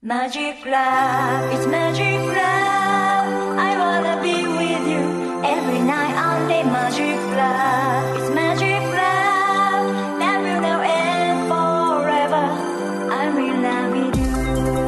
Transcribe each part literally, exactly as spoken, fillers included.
Magic love, it's magic love. I wanna be with you every night all day. Magic love, it's magic love. Love you now and forever. I'm in love with you.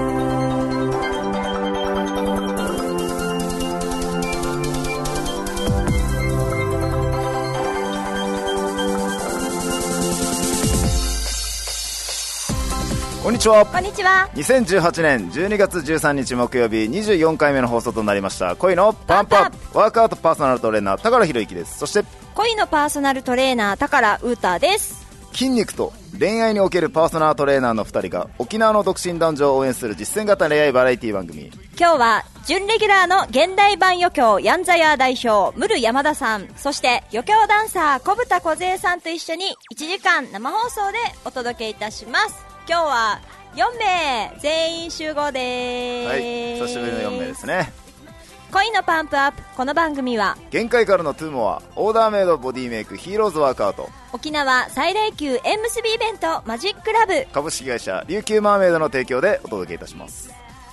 こんにちは。 こんにちは。 にせんじゅうはちねんじゅうにがつじゅうさんにち木曜日にじゅうよんかいめの放送となりました恋のパンプアップワークアウトパーソナルトレーナー高良博之です。そして恋のパーソナルトレーナー高良ウーターです。 筋肉と恋愛におけるパーソナルトレーナーのふたりが沖縄の独身男女を応援する実践型恋愛バラエティ番組。 今日は準レギュラーの現代版余興ヤンザヤ代表ムル山田さん、そして余興ダンサー小豚梢さんと一緒にいちじかん生放送でお届けいたします。今日はよんめい全員集合ではい、 ーす。 久しぶりのよんめいですね。 恋のパンプアップ。この番組は限界からのトゥーモアオーダーメイドボディメイクヒーローズワークアウト沖縄最大級縁結びイベントマジックラブ株式会社琉球マーメイドの提供でお届けいたします。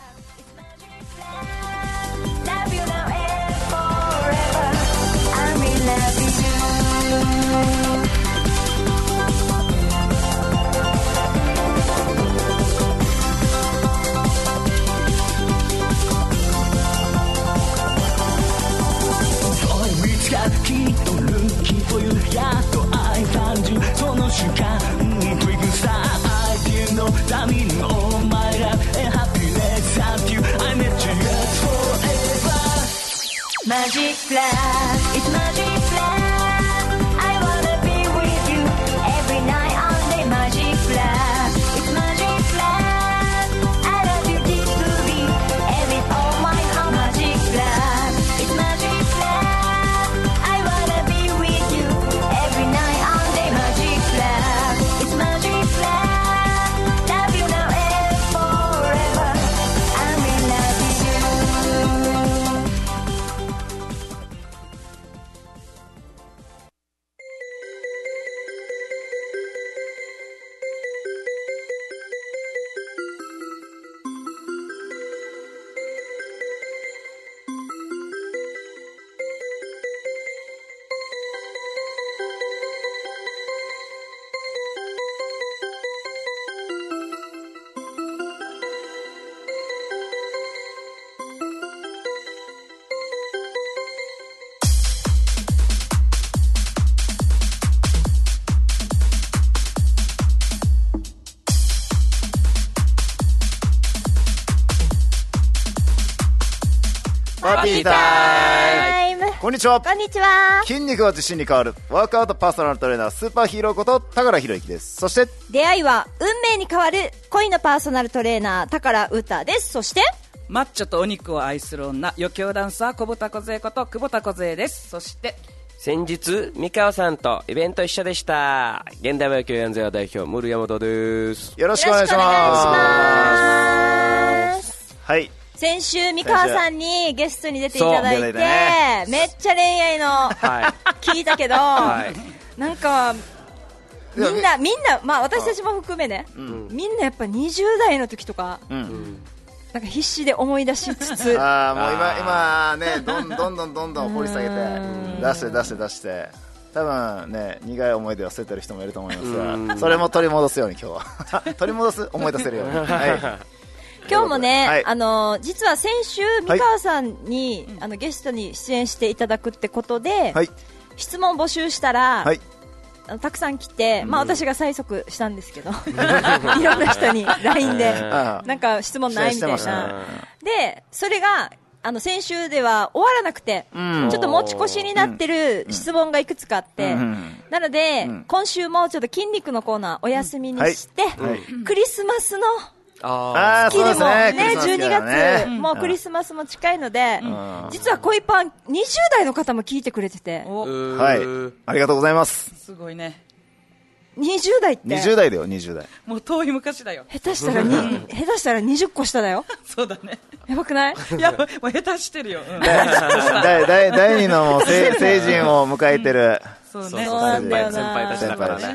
Love you now and forever. I'm in love with you. きっとルッキーというやっと愛感じその瞬間クイックスター相手のために Oh my love and happiness thank you I met you forever Magic love, it's magic love. I wanna be with you every night all day. Magic love, it's magic love. I love you deeply, every all my heart. Magic love, it's magic love.I wanna be with you every night all day. Magic love, it's magic love. Love you now and forever. I'm in love with you. パーティータイム。こんにちは。 こんにちは。 筋肉は自信に変わるワークアウトパーソナルトレーナースーパーヒーローこと高良博之です。そして出会いは運命に変わる恋のパーソナルトレーナー高良ウーターです。そしてマッチョとお肉を愛する女余興ダンサー小豚梢こと久保田梢です。そして先日三川さんとイベント一緒でした。現代余興ヤンザヤ代表ムル山田です。 よろしくお願いします。 よろしくお願いします。 はい、 先週三河さんにゲストに出ていただいて、 ね、 めっちゃ恋愛の、はい、聞いたけど、はい、なんかみんなみんな、まあ、私たちも含めね、うん、みんなやっぱにじゅう代の時とか、うん、なんか必死で思い出しつつあもう今今ねどんどんどんどんどん掘り下げて出して出して出して多分ね苦い思い出を捨ててる人もいると思いますが、それも取り戻すように今日は取り戻す思い出せるように、はい、 今日もね、はい、あの実は先週三河さんに、はい、あのゲストに出演していただくってことで、はい、質問募集したら、はい、あのたくさん来て、まあ、私が催促したんですけどいろんな人に ライン でなんか質問ないみたいなで、それがあの先週では終わらなくて、うん、ちょっと持ち越しになってる質問がいくつかあって、うん、なので、うん、今週もちょっと筋肉のコーナーお休みにして、うんはい、クリスマスのあ好きでもね、 ねじゅうにがつ、ね、もうクリスマスも近いので、うん、実は恋パンにじゅう代の方も聞いてくれてて、 はい、ありがとうございます。 すごいね。 にじゅう代ってにじゅう代だよ。にじゅう代もう遠い昔だよ。 下手したらに下手したらにじゅっこ下だよ。 そうだね。 やばくない？ いやもう下手してるよ、うん、 第, 第, 第二の成人を迎えてる、 うん、そうね、 そうなんだよな。 先輩たちだからね。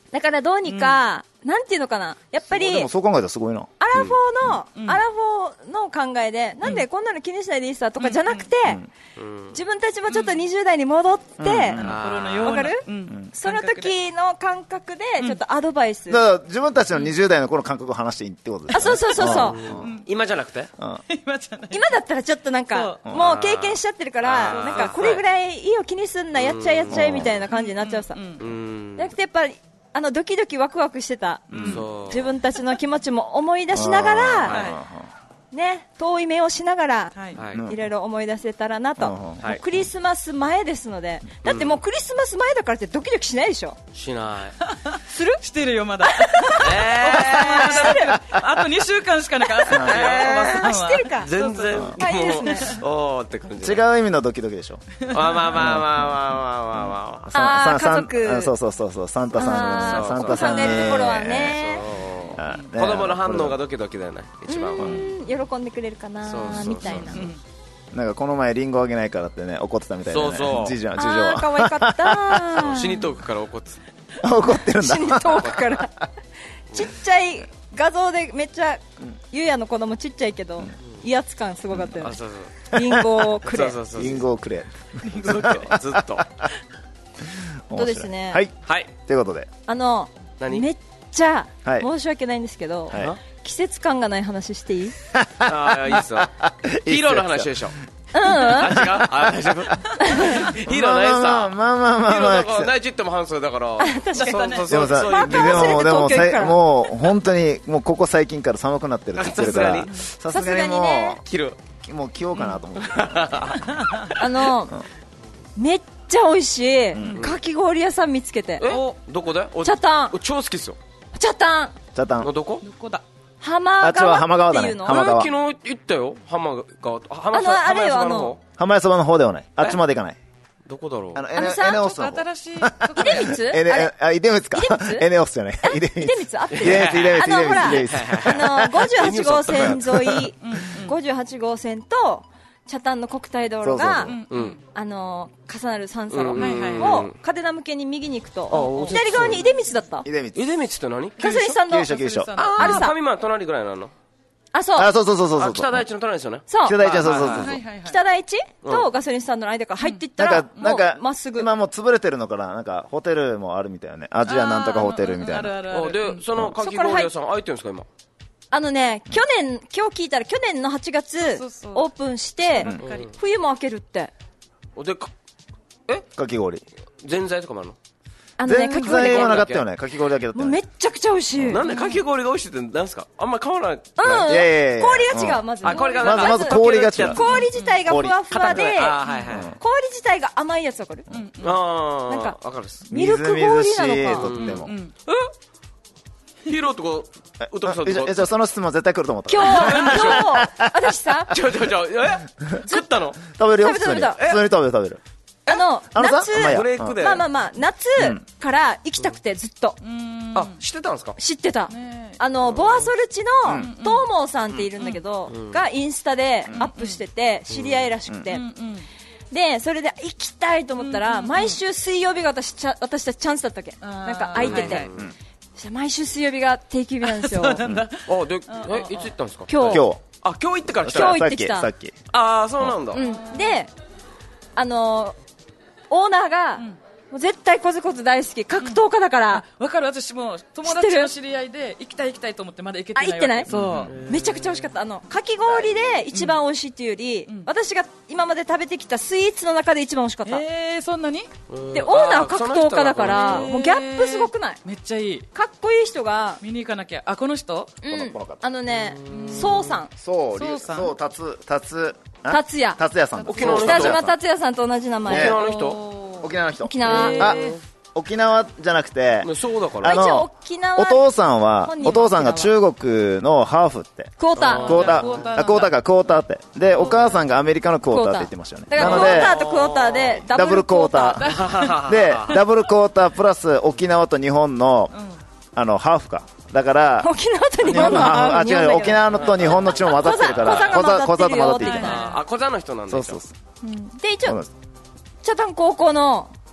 だからどうにか、うん、なんていうのかな、やっぱりでもそう考えたらすごいな。 アラフォーの、うん、アラフォーの考えで、うん、なんでこんなの気にしないでいいさとかじゃなくて、うん、自分たちもちょっとにじゅう代に戻って、うん、わかる、うん、その時の感覚でちょっとアドバイス、 うん、だから自分たちのにじゅう代の頃の感覚を話していいってことですよね。 あ、そうそうそうそう、 うん、今じゃなくて、 うん、今じゃない、 今だったらちょっとなんかもう経験しちゃってるから、なんかこれぐらいいいよ、気にすんな、やっちゃえやっちゃえみたいな感じになっちゃうさ。じゃなくてやっぱりあのドキドキワクワクしてた、うん、自分たちの気持ちも思い出しながら、ね、遠い目をしながら、はい、いろいろ思い出せたらなと、はい、クリスマス前ですので、だってもうクリスマス前だからってドキドキしないでしょ。 しないするしてるよまだ、えー、してるあとにしゅうかんしかなかった、 えー、してるか全然はいいですねおーって感じ。 違う意味のドキドキでしょ。 まあまあまあまあまあまあまあああ、家族、 そうそうそうそう、サンタさん、 サンタさんがいるところはね、 子供の反応がドキドキだよね、一番は。 喜んでくれるかなみたいな。 なんかこの前リンゴあげないからってね怒ってたみたいなね。 そうそう、 次女は次女は可愛かった死に遠くから怒ってた怒ってるんだ。 死に遠くからちっちゃい画像でめっちゃ、ゆうやの子供ちっちゃいけど威圧感すごかったよね。リンゴをくれ、 リンゴをくれずっとずっとそうですね。 はい、はい、ということであの何めっちゃ申し訳ないんですけど、 はい、 季節感がない話していい？ ああ、いいっすよ。ヒーローの話でしょ。 うん、 あ、違う、あ、大丈夫。ヒーローないさ。 まあまあまあまあまあ、 ヒーローだからナイチっても半数だから。 確かにね。 でもさ、でもでもさ、もう本当にもうここ最近から寒くなってるって言ってるから、さすがにもう切る、 もう着ようかなと思って。 あのめっちゃ美味しいかき氷屋さん見つけて。 え、どこで？ チャタン。 超好きっすよ。 チャタン。 チャタン。 どこ？ どこだ？ 浜川っていうの？ 浜川。 昨日行ったよ。浜川。 あのあれよ、あの浜屋そばの方ではない。あっちまで行かない。 どこだろう。 あのエネオスの新しい。 出光？ エネあ出光か。エネオスじゃない。出光合ってる。 出光出光あのほら、あのごじゅうはち号線沿い、ごじゅうはち号線と北谷の国体道路があの重なる三差路を嘉手納向けに右に行くと左側に出光だった。 出光。 出光って何？ ガソリンスタンド。 急所急所。 あるさ。 上間隣ぐらいなの。 あ、そう。 あ、そうそうそうそう。 北大地の隣ですよね。 そう。 北大地、そうそうそう。 北大地とガソリンスタンドの間から入っていったら、なんか、まっすぐ。 今もう潰れてるのから、なんか、ホテルもあるみたいなね。アジアなんとかホテルみたいな。 で、そのかき氷屋さん開いてるんですか、今。 あのね、去年、今日聞いたら、去年のはちがつ、オープンして、冬も開けるって。 で、えかき氷。 ぜんざいとかもあるの？ あのね、 全然はなかったよね。かき氷だけだったよね。 めっちゃくちゃ美味しい。 なんでかき氷が美味しいってなんですか？あんま変わらない。 うん。 いやいやいや。 氷が違う、まず。 あ、氷がまずまず氷が違う。 氷自体がふわふわで、氷自体が甘いやつわかる？ ああ。 なんか、 わかるっす。 ミルク氷なのか。 とっても。 え？ヒーローとか、うとこさんとか。 じゃあその質問絶対来ると思った。 今日、今日、私さ。 ちょちょちょ、え？食ったの？ 食べるよ。 食べた。 普通に食べる食べる。 あの、夏、 ブレイクで。 まあまあまあ、夏から行きたくて、ずっと。 あ、知ってたんですか？ 知ってた。あの、ボアソルチの、トーモーさんっているんだけど、がインスタでアップしてて、知り合いらしくて。で、それで行きたいと思ったら、毎週水曜日が私たちチャンスだったっけ。なんか空いてて。毎週水曜日が定休日なんですよ。あ、で、 え、いつ行ったんですか？ 今日。 今日。 あ、今日行ってから来た。 今日行ってきた。 さっき。 ああ、そうなんだ。 で、あの、オーナーが、もう絶対コツコツ大好き、格闘家だから。 わかる、私も友達の知り合いで行きたい行きたいと思ってまだ行けてない。 あ、行ってない？ そう。 めちゃくちゃ美味しかった。あの、かき氷で一番美味しいっていうより、私が今まで食べてきたスイーツの中で一番美味しかった。 えー、そんなに？ で、オーナー格闘家だから、もうギャップすごくない？ めっちゃいい。 かっこいい人が。 見に行かなきゃ。あ、この人？ うん。あのね、そうさん。 そう、そう、たつ、たつ、 達也。 達也さん。 沖縄の人。北島達也さんと同じ名前。 沖縄の人？ 沖縄の人。 沖縄。 あ、沖縄じゃなくて、 そうだから。 あの、 沖縄。 お父さんは、お父さんが中国のハーフって。 クォーター。 クォーター。あ、クォーターか、クォーターって。で、お母さんがアメリカのクォーターって言ってましたよね。 だからクォーターとクォーターで、 ダブルクォーター。で、ダブルクォータープラス沖縄と日本の、あの、ハーフか。だから、 沖縄と日本のハーフ。 あ、違う、沖縄のと日本の血も混ざってるから、 小座と混ざっていい。 あ、小座の人なんだ。 そうそうそう。 で、一応、チャタン高校の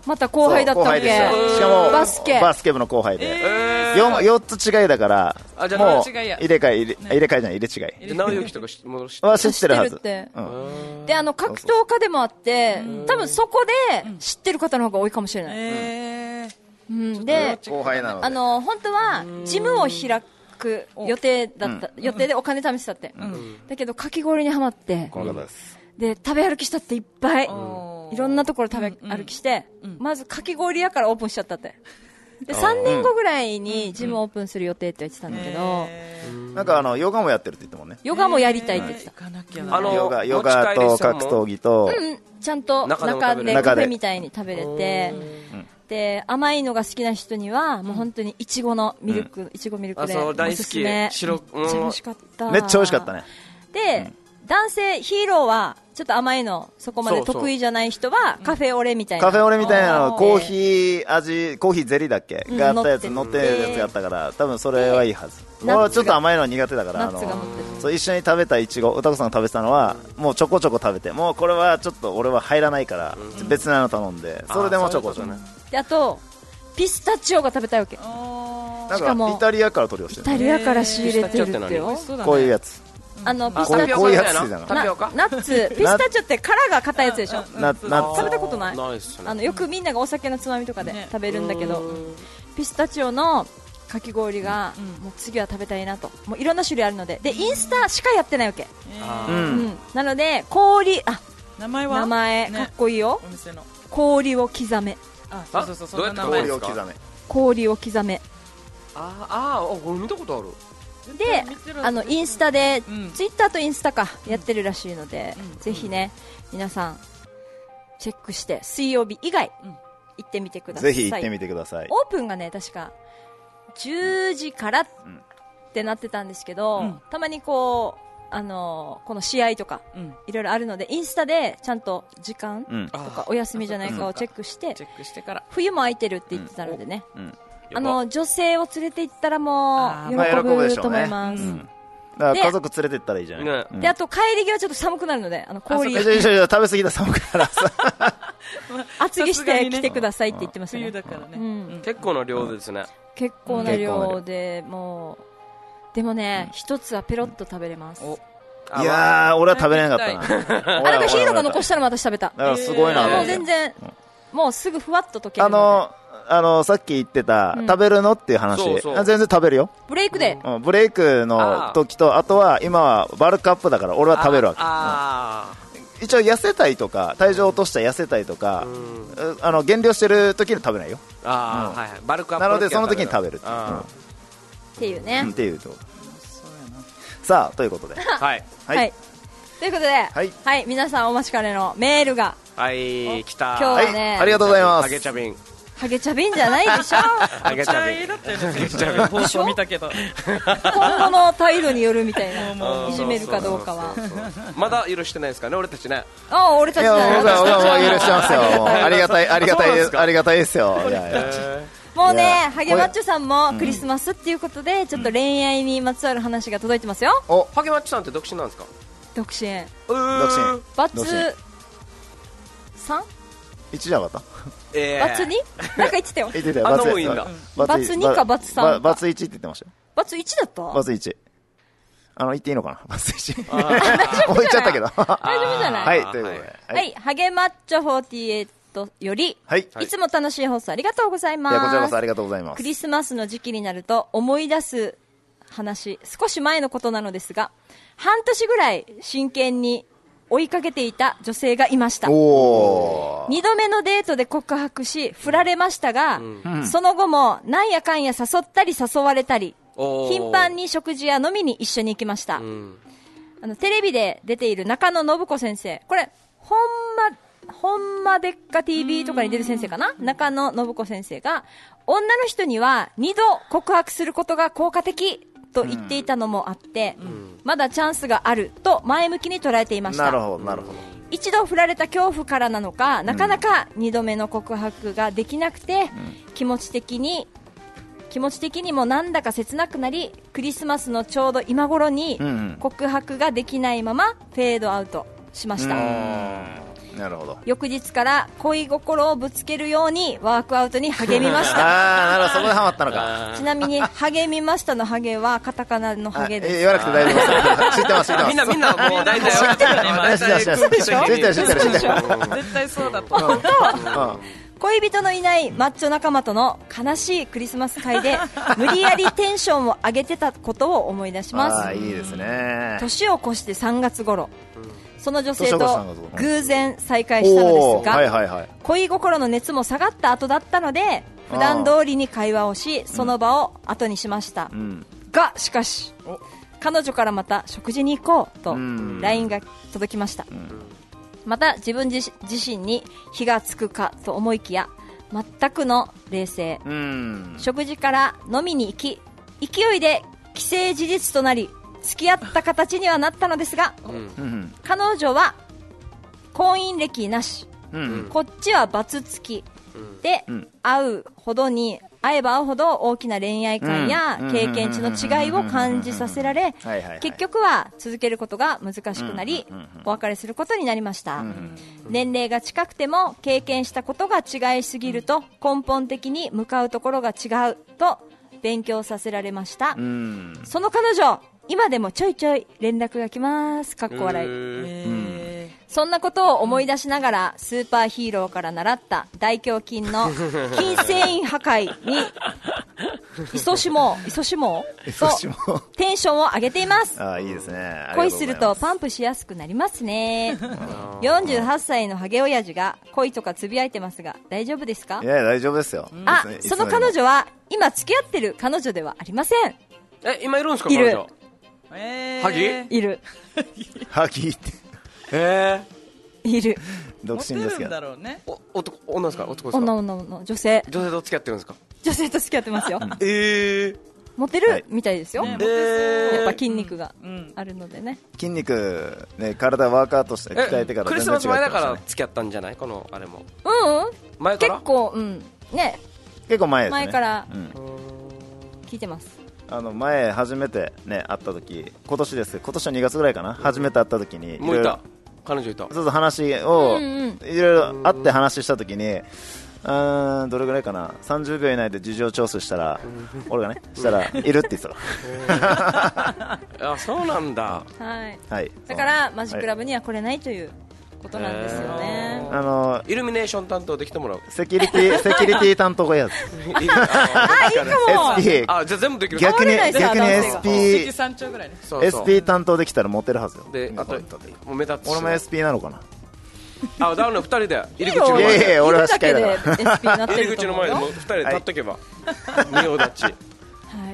また後輩だったっけ。 後輩でした。しかもバスケバスケ部の後輩で、 えー、 よん よっつ違いだからあじゃあもう違いや入れ替え入れ入れ替えじゃない入れ違いで直之とかしもう知っては知ってるはず知ってるってうんで、あの格闘家でもあって多分そこで知ってる方の方が多いかもしれない、 えーうん、で後輩なのであの本当はジムを開く予定だった、予定でお金試してたって、だけどかき氷にはまってこの方ですで食べ歩きしたっていっぱいおーいろんなところ食べ歩きして、まずかき氷屋からオープンしちゃったってでさんねんごぐらいにジムオープンする予定って言ってたんだけど、 なんかあのヨガもやってるって言ってもんねヨガもやりたいって言ってた、 行かなきゃなあのヨガヨガと格闘技とうん、ちゃんと中でも中食べれるでカフェみたいに食べれて、で甘いのが好きな人にはもう本当にいちごのミルク、いちごミルクあでおそう大好きすすめ、 白めっちゃ美味しかった、 めっちゃ美味しかったねで、男性ヒーローはちょっと甘いのそこまで得意じゃない人はカフェオレみたいな、 カフェオレみたいなのあーコーヒー味コーヒーゼリーだっけうんがあったやつ乗っ乗っててるやつがあったから多分それはいいはずナッツが俺はちょっと甘いの苦手だからナあのッツが乗ってるそう一緒に食べたいちご歌子さんが食べてたのはもうちょこちょこ食べてもうこれはちょっと俺は入らないから別なの頼んでそれでもちょこちょこあーそういうこであとピスタチオが食べたいわけ、 なんかしかもイタリアから取り寄せてるイタリアから仕入れてるってピスタチオよ、 美味しそうだねこういうやつあのピあスタチオこういうやつタピオカじゃないタピオカナッツピスタチオって殻が硬いやつでしょ、 なナッツ食べたことないないっすねあのよくみんながお酒のつまみとかでね食べるんだけど、ピスタチオのかき氷が、もう次は食べたいなと、もういろんな種類あるので、でインスタしかやってないわけ、 あーうんうんなので氷あ名前は名前、 ねかっこいいよ、 お店の氷を刻め、 あそうそうそうそんな名どう前氷を刻め氷を刻めあーあー俺見たことあるで見てるあのインスタで、 うんツイッターとインスタかやってるらしいので、 うんぜひね皆さんチェックして水曜日以外、 うん行ってみてください。 ぜひ行ってみてくださいオープンがね確かじゅうじからってなってたんですけど、 うんたまにこうあのこの試合とかうんいろいろあるのでインスタでちゃんと時間うんとかお休みじゃないかをチェックして、 チェックしてから冬も空いてるって言ってたのでね、 うんあの女性を連れて行ったらもあーうまあ喜ぶでしょうね喜ぶと思います、 うんだから家族連れてったらいいじゃないねうんであと帰り際ちょっと寒くなるのであの氷えじゃあじゃあじゃあ食べ過ぎたら寒くならさ厚着して来てくださいって言ってましたね、 冬だからねうん結構な量ですね結構な量でもうでもね一、つはペロッと食べれます、 おあいやー俺は食べれなかったなあなんかヒーローが残ししたら私食べた、 だからすごいなともう思って全然、もうすぐふわっと溶けるあのでのあのさっき言ってた食べるのっていう話そうそうあ全然食べるよブレイクで、 うんブレイクの時とあとは今はバルクアップだから俺は食べるわけあうん一応痩せたいとか体重を落とした痩せたいとかーうんあの減量してる時に食べないよあーはいはいバルクアップなのでその時に食べるっていうあっていうね、 うんっていうとさあということでーはいはい、 はいということで、はい皆さんお待ちかねのメールがはい来た今日ははいねありがとうございまハゲすチャビンハゲチャビンじゃないでしょハゲチャビンだったよね先週放送見たけど今後の態度によるみたいなもういじめるかどうかはまだ許してないですかね俺たちねああ俺たいやちだよ僕は僕はもう許私してますよもうありがたいありがたいそうなんですかですありがたいですよいやいやもうねいやハゲマッチョさんもクリスマスっていうことでちょっと恋愛にまつわる話が届いてますよおハゲマッチさんって独身なんですか独身独独身バ独身ツさんいちじゃなかったえバツになんか言ってたよ言ってたよあんなバツ多いんだババツにかバツさんかババツいちって言ってましたよバツいちだったバツいちあの言っていいのかなバツいちもうあ言っちゃったけど大丈夫じゃないはいということではい、ハゲマッチョフォーティーエイトより、 はいいつも楽しい放送ありがとうございいます。 やこちらこそありがとうございますクリスマスの時期になると思い出す話、少し前のことなのですが、半年ぐらい真剣に追いかけていた女性がいました。 おー二度目のデートで告白し、振られましたが、その後もなんやかんや誘ったり誘われたり、 おー頻繁に食事や飲みに一緒に行きました。 うんあのテレビで出ている中野信子先生、これほんまほんまでっか ティービー とかに出る先生かな、中野信子先生が女の人には二度告白することが効果的と言っていたのもあって、まだチャンスがあると前向きに捉えていました。 なるほどなるほど一度振られた恐怖からなのか、なかなか二度目の告白ができなくて、気持ち的に気持ち的にもなんだか切なくなり、クリスマスのちょうど今頃にうんうん告白ができないままフェードアウトしました。 なるほど。 翌日から恋心をぶつけるようにワークアウトに励みました。 ああ、なるほど、そこでハマったのか。 ちなみに励みましたの励はカタカナの励です。 え言わなくて大丈夫です。知ってます、知ってます。 みんなみんなもう大体知ってるね、 大体知ってる、知ってる、知ってる、知ってる、知ってる。 絶対そうだと思う。 恋人のいないマッチョ仲間との悲しいクリスマス会で無理やりテンションを上げてたことを思い出します。 ああ、いいですね。 年を越してさんがつ頃、その女性と偶然再会したのですが、 はいはいはい、 恋心の熱も下がった後だったので普段通りに会話をし、その場を後にしました、うん、がしかし彼女からまた食事に行こうと ライン が届きました、うん、また自分自身に火がつくかと思いきや全くの冷静、うん、食事から飲みに行き勢いで既成事実となり付き合った形にはなったのですが、うん、彼女は婚姻歴なし、うん、こっちはバツ付きで、うん、会うほどに会えば会うほど大きな恋愛観や経験値の違いを感じさせられ、結局は続けることが難しくなりお別れすることになりました。年齢が近くても経験したことが違いすぎると根本的に向かうところが違うと勉強させられました。その彼女今でもちょいちょい連絡が来ます。かっこ笑い、うん、そんなことを思い出しながらスーパーヒーローから習った大胸筋の筋繊維破壊にいそしもいそしもとテンションを上げています。 あ、いいですね。 恋するとパンプしやすくなりますね。よんじゅうはっさいのハゲ親父が恋とかつぶやいてますが大丈夫ですか？ いや大丈夫ですよ。 あ、その彼女は今付き合ってる彼女ではありません。 え、今いるんですか？ いる。 彼女えー、ハギいる。 ハギってえー、いる。 独身ですけど。 ろうね、 お男女ですか？男ですか？ 女女女女性。 女性と付き合ってるんですか？ 女性と付き合ってますよ。 えー、 モテるみたいですよ、ね、 えー、 やっぱ筋肉があるのでね、 うん、筋肉、ね、体ワークアウトして鍛えてからクリスマス前だから付き合ったんじゃない？このあれもうん、 前から結構、うん、ね、 結構前ですね。 前から、うん、聞いてます。 あの前初めてね会った時、今年です。今年のにがつぐらいかな、初めて会った時にもういた彼女いた。 そうそう、話をいろいろ会って話した時に、あーどれぐらいかな、さんじゅうびょう以内で事情聴取したら俺がねしたらいるって言ってた。 あ、そうなんだ。 はい、 はい、 だからマジックラブには来れないということなんですよね。 あのイルミネーション担当できてもらう。 セキュリティセキュリティ担当がやつ。 あ、いいかも。 エスピー、 あ、じゃあ全部できる。 逆に逆に エスピーさん丁ぐらいね。 エスピー 担当できたらモテるはずよ。 で、あともう目立つ。 俺も エスピー なのかな。 あ、ダウンのふたりで入り口の前で。 いやいや、俺はしっかりだから。 入り口の前でもうふたりで立っとけば。仁王立ち。 はい、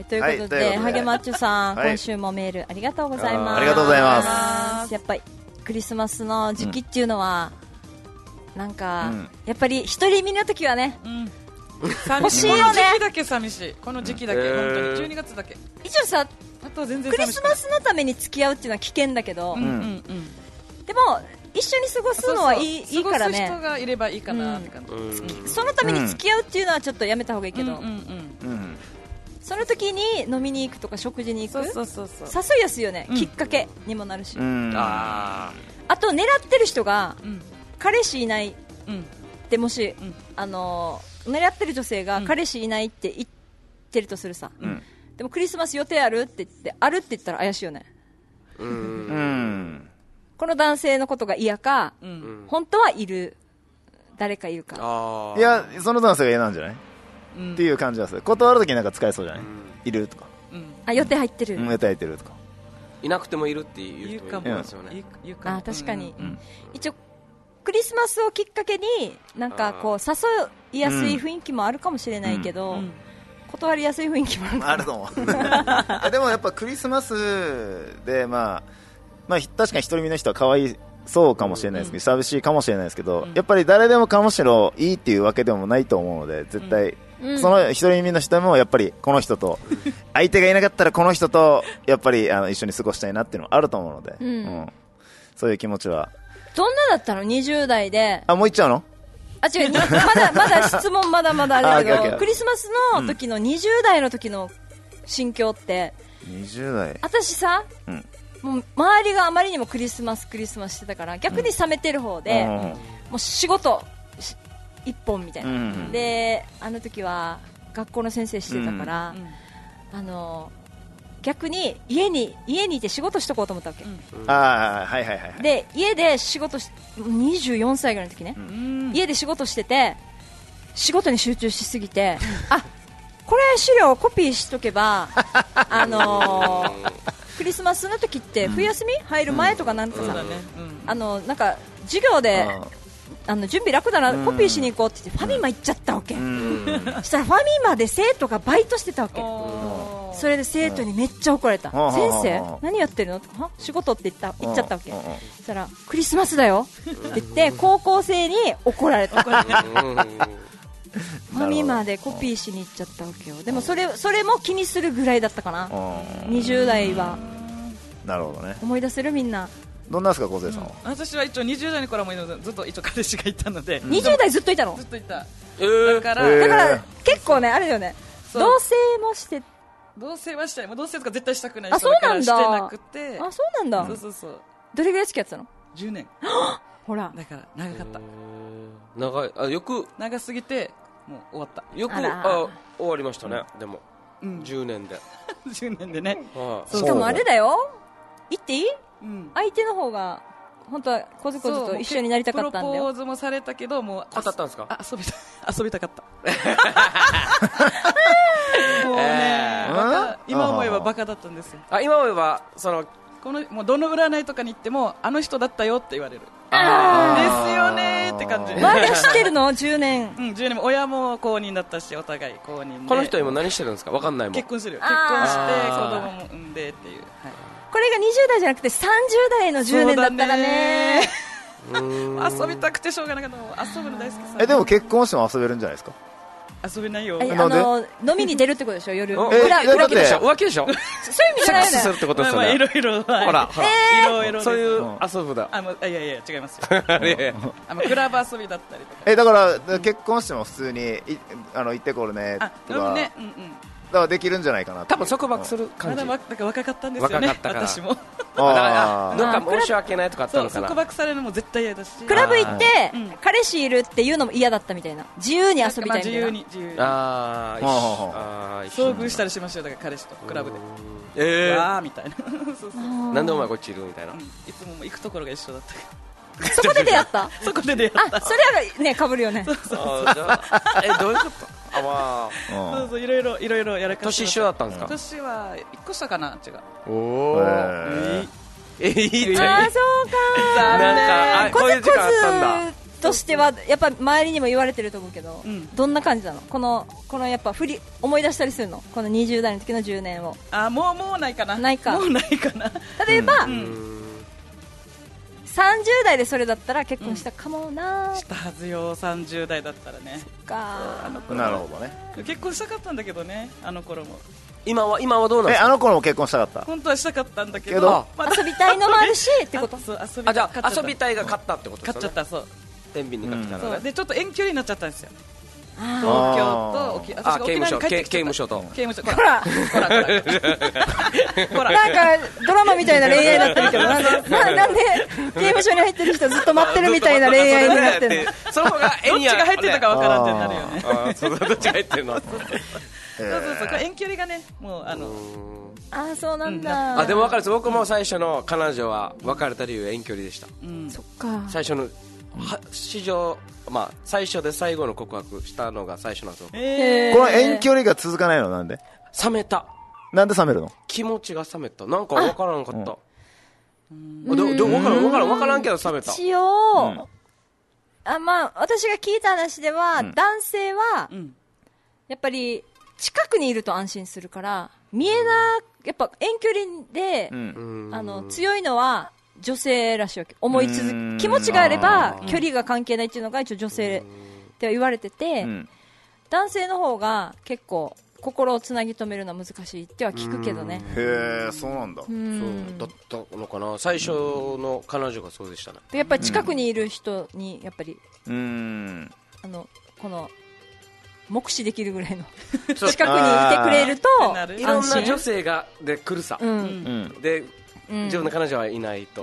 ということで、ハゲマッチョさん、今週もメールありがとうございます。 ありがとうございます。 やっぱりクリスマスの時期っていうのは、なんかやっぱり独り身の時はね、 寂しいよね。この時期だけ寂しい。この時期だけ、本当にじゅうにがつだけ。 一応さ、 あと全然クリスマスのために付き合うっていうのは危険だけど、でも一緒に過ごすのはいいからね。 過ごす人がいればいいかなって感じ。 そのために付き合うっていうのはちょっとやめた方がいいけど、その時に飲みに行くとか食事に行く、誘いやすいよね。きっかけにもなるし。あと狙ってる人が彼氏いないってもしあの狙ってる女性が彼氏いないって言ってるとするさ。でもクリスマス予定あるって言ってあるって言ったら怪しいよね。うん。この男性のことが嫌か、うん、本当はいる誰かいるか。 あ、いや、その男性が嫌なんじゃない、うん、っていう感じはする。断るときになんか使えそうじゃない、うん、いるとか、 うん、あ、予定入ってる、 うん、予定入ってるとか、 いなくてもいるっていう人もいますよね。 あ、確かに、うん、一応クリスマスをきっかけになんかこう誘いやすい雰囲気もあるかもしれないけど、うんうん、断りやすい雰囲気もあるかも。 あると思う。でもやっぱクリスマスでまあまあ、確かに独り身の人は可愛いそうかもしれないですけど、うん、寂しいかもしれないですけど、うん、やっぱり誰でもかもしろいいっていうわけでもないと思うので、絶対、うん、その独り身の人もやっぱりこの人と相手がいなかったらこの人とやっぱりあの一緒に過ごしたいなっていうのはあると思うので、うんうん、そういう気持ちは。 どんなだったのにじゅう代で。 あ、もういっちゃうの？ あ、違う、まだまだ質問まだまだあるけどクリスマスの時のにじゅう代の時の心境って、 にじゅう代、 私さ、うん、 もう周りがあまりにもクリスマスクリスマスしてたから逆に冷めてる方で、うん、もう仕事一本みたいな、うん、であの時は学校の先生してたから、うん、あの逆に家に家にいて仕事しとこうと思ったわけ、うん、 あはいはいはい、 で家で仕事しにじゅうよんさいぐらいの時ね、うん、家で仕事してて仕事に集中しすぎてあこれ資料コピーしとけばあのー、クリスマスの時って冬休み入る前とかなんかさ、うん、あのなんか授業であの準備楽だな、コピーしに行こうって言ってファミマ行っちゃったわけ、うん、そしたらファミマで生徒がバイトしてたわけ、それで生徒にめっちゃ怒られた、うん、先生何やってるのは仕事って言った言っちゃったわけ、そしたらクリスマスだよって言って高校生に怒られたファミマでコピーしに行っちゃったわけよ。でもそれそれも気にするぐらいだったかな、にじゅう代は。 なるほどね。 思い出せるみんな。 どんなんですか小瀬さんは。 うん、私は一応にじゅう代の頃もずっと一応彼氏がいたので。 にじゅう代ずっといたの？ ずっといた。 えー、 だから、 えー、 だから結構ねあれだよね。同棲もして同棲はしたい。もう同棲とか絶対したくない。 あ、そうなんだ。 してなくて。 あ、そうなんだ。 そうそうそう。 どれぐらい付き合ってたの？ じゅうねん。 ほら。 だから長かった。 長い。あ、よく長すぎてもう終わった。 よくあ終わりましたね。うん、でも、うん、じゅうねんで。 じゅうねんでね。 はあ、しかもあれだよ。言っていい？うん、相手の方が本当はこずこずと一緒になりたかったんだよ。 プロポーズもされたけどもう当たったんですか？ あ、遊びた遊びたかった。もうね、えー、今思えばバカだったんですよ。 あ、今思えばそのこのもうどの占いとかに行ってもあの人だったよって言われる。あですよねって感じ。 まだ知ってるの？じゅうねん。 うん、じゅうねんも親も公認だったしお互い公認で。 この人今何してるんですか？わかんないもん。 結婚してるよ。結婚して子供も産んでっていう。はい、 これがにじゅう代じゃなくてさんじゅう代のじゅうねんだったらね。 遊びたくてしょうがなかった。遊ぶの大好きさ。 えでも結婚しても遊べるんじゃないですか？ 遊べないよ。 あの飲みに出るってことでしょ夜。 えだって浮気でしょ？そういう意味じゃないよね。 セックスするってことですよね。 いろいろ。ほらほら。いろいろそういう遊ぶだ。 あもういやいや違いますよ。あのクラブ遊びだったりとか。 えだから結婚しても普通にあの行ってこるねとか。 ねうんうん。 だからできるんじゃないかな。 多分束縛する感じ。 まだ若かったんですよね。若かったから私も。 ああ。 なんか申し訳ないとかあったのかな。 束縛されるのも絶対嫌だし。 クラブ行って彼氏いるっていうのも嫌だったみたいな。自由に遊びたいみたいな。 自由に自由に。 ああ。遭遇したりしましたよだから彼氏とクラブで。 ええ。 わあみたいな。そうそう。 なんでお前こっちいるみたいな。 いつも行くところが一緒だった。 そこで出会った？ そこで出会った。 あ、それはね被るよね。 そうそうそう。えどういうこと？あまあ。 そうそういろいろいろいろやらかして。 年一緒だったんですか？ 年は一個下かな違う。 おお。ええいいって。 あそうか。 なんかこういう時間あったんだ。 としてはやっぱ周りにも言われてると思うけど、どんな感じなの？このこのやっぱ振り思い出したりするの？このにじゅう代の時のじゅうねんを。 あもうもうないかな。 ないか。 もうないかな。 例えば。さんじゅう代でそれだったら結婚したかもな、 うん、したはずよさんじゅう代だったらね。 そっかあのなるほどね。 結婚したかったんだけどねあの頃も。 今は今はどうなんですか？ えあの頃も結婚したかった？ 本当はしたかったんだけど、 けどまあ、遊びたいのもあるしってこと。 そう遊びあじゃあ遊びたいが勝ったってことですよね。 勝っちゃったそう天秤にかけたら、ねうん、でちょっと遠距離になっちゃったんですよ。東京と沖あ刑務所刑務所と刑務所ほらほらほらなんかドラマみたいな恋愛だったみたいな。なんでなんで刑務所に入ってる人ずっと待ってるみたいな恋愛になってるの。 その方がどっちが入ってるかわからんってなるよね。 あそうどっちが入ってるの。そうそうそう遠距離がねもうあのあそうなんだ。 あでも分かるです。僕も最初の彼女は別れた理由遠距離でした。 そっか最初の史上まあ最初で最後の告白したのが最初なんですよ。 えー、この遠距離が続かないのなんで？ 冷めた。 なんで冷めるの？ 気持ちが冷めた。なんか分からんかった。うんどど分からん分からん分からんけど冷めた。 一応、うん、あまあ私が聞いた話では、うん、男性は、うん、やっぱり近くにいると安心するから見えなやっぱ遠距離で、うん、あの強いのは女性らしいわけ。思い続け気持ちがあれば距離が関係ないっていうのが一応女性っては言われてて、うん、男性の方が結構心をつなぎ止めるのは難しいっては聞くけどね。 へえそうなんだ。 うんそうだったのかな。最初の彼女がそうでしたね。 やっぱり近くにいる人にやっぱりうんあのこの目視できるぐらいの近くにいてくれるといろんな女性がで来るさ、うん、で自分の彼女はいないと、 うん、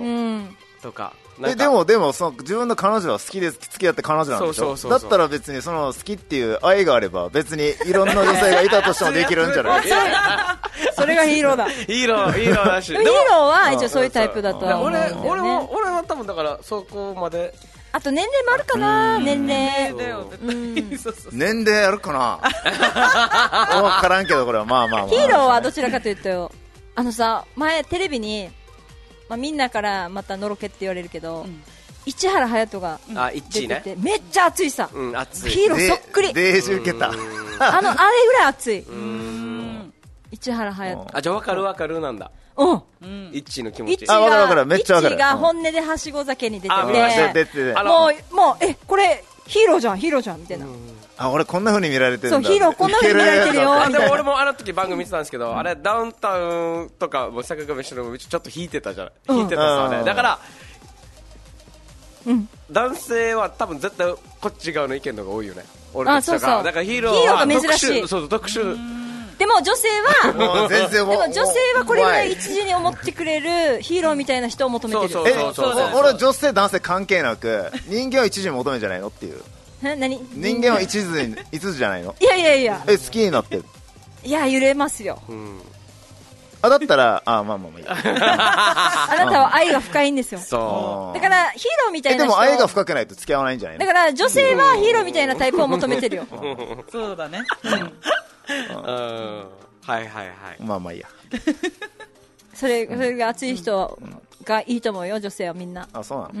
とかなんかえでもでもその自分の彼女は好きで付き合って彼女なんでしょ。 そうそうそうそうだったら別にその好きっていう愛があれば別にいろんな女性がいたとしてもできるんじゃないそれがヒーローだ。 ヒーローヒーローだしでもヒーローは一応そういうタイプだとは思うんだよね。 俺俺も俺は多分だからそこまであと年齢もあるかな。年齢年齢あるかな分からんけどこれはまあまあまあヒーローはどちらかというとあのさ前テレビに、まあ、みんなからまたのろけって言われるけど、うん、市原隼人が出てて、ね、めっちゃ熱いさ、うん、熱いヒーローそっくりデージ受けたあのあれぐらい熱い。うん市原隼人あじゃあ分かる分かるなんだ。 うん、 一致の気持ち。 あ、わかるわかる、めっちゃわかる。 一致が本音ではしご酒に出てて、 うん、 もうもうえこれヒーローじゃんヒーローじゃんみたいな。 あ、俺こんな風に見られてるんだ。 そうヒーローこんな風に見られてるよみたいな。 でも俺もあの時番組見てたんですけど、あれダウンタウンとかも坂上忍もちょっと引いてたじゃん。引いてたさね。だから、うん、男性は多分絶対こっち側の意見の方が多いよね。俺たちとか。だからヒーローは珍しい。 そうそう特殊。 でも女性はもう全然もうでも女性はこれぐらい一時に思ってくれるヒーローみたいな人を求めてる。 そうそうそうそう。俺は女性男性関係なく人間は一時に求めるんじゃないのっていう。 何？ 人間は一途に一途じゃないの？ いやいやいや。 え好きになってる。 いや揺れますよ。うん、 あだったらあまあまあまあいい。 あなたは愛が深いんですよ。 そう。 だからヒーローみたいな人。 でも愛が深くないと付き合わないんじゃないの？ だから女性はヒーローみたいなタイプを求めてるよ。 そうだね。 うんはいはいはい。 まあまあいいや。 それそれが熱い人がいいと思うよ女性はみんな。 あそうなの。 うん。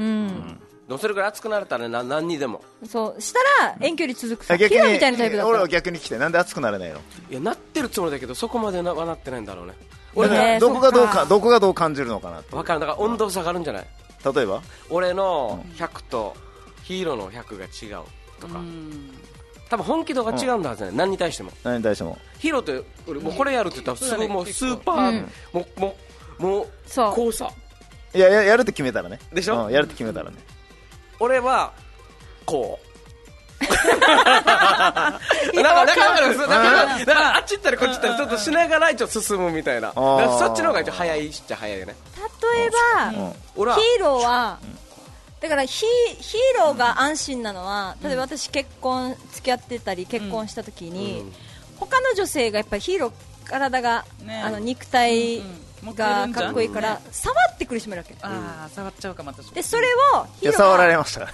でもそれぐらい熱くなれたらな何にでも。 そうしたら遠距離続くさ。ヒーローみたいなタイプだった。 俺は逆に来てなんで熱くなれないの？ いやなってるつもりだけどそこまでなはなってないんだろうね。 俺ねどこがどうかどこがどう感じるのかなって。 わかるだから温度下がるんじゃない？ 例えば？俺のひゃくとヒーローのひゃくが違うとか。多分本気度が違うんだはずね、うん、何に対しても何に対してもヒーローって俺もうこれやるって言ったらすぐもうスーパー、うん、もうもうもうそうこうさいや や, やるって決めたらねでしょ、 うん、やるって決めたらね俺はこうだからだからだからあっち行ったりこっち行ったりちょっとしながら一応進むみたいなそっちの方が一応早いしっちゃ早いよね。 例えば、うん、ヒーローは、うんだからヒ, ヒーローが安心なのは例えば私結婚付き合ってたり結婚した時に、うん、他の女性がやっぱりヒーロー体が、ね、あの肉体がかっこいいから、ね、触ってくる人もいるわけ。 ああ触っちゃうかまたでそれをヒーローいや触られました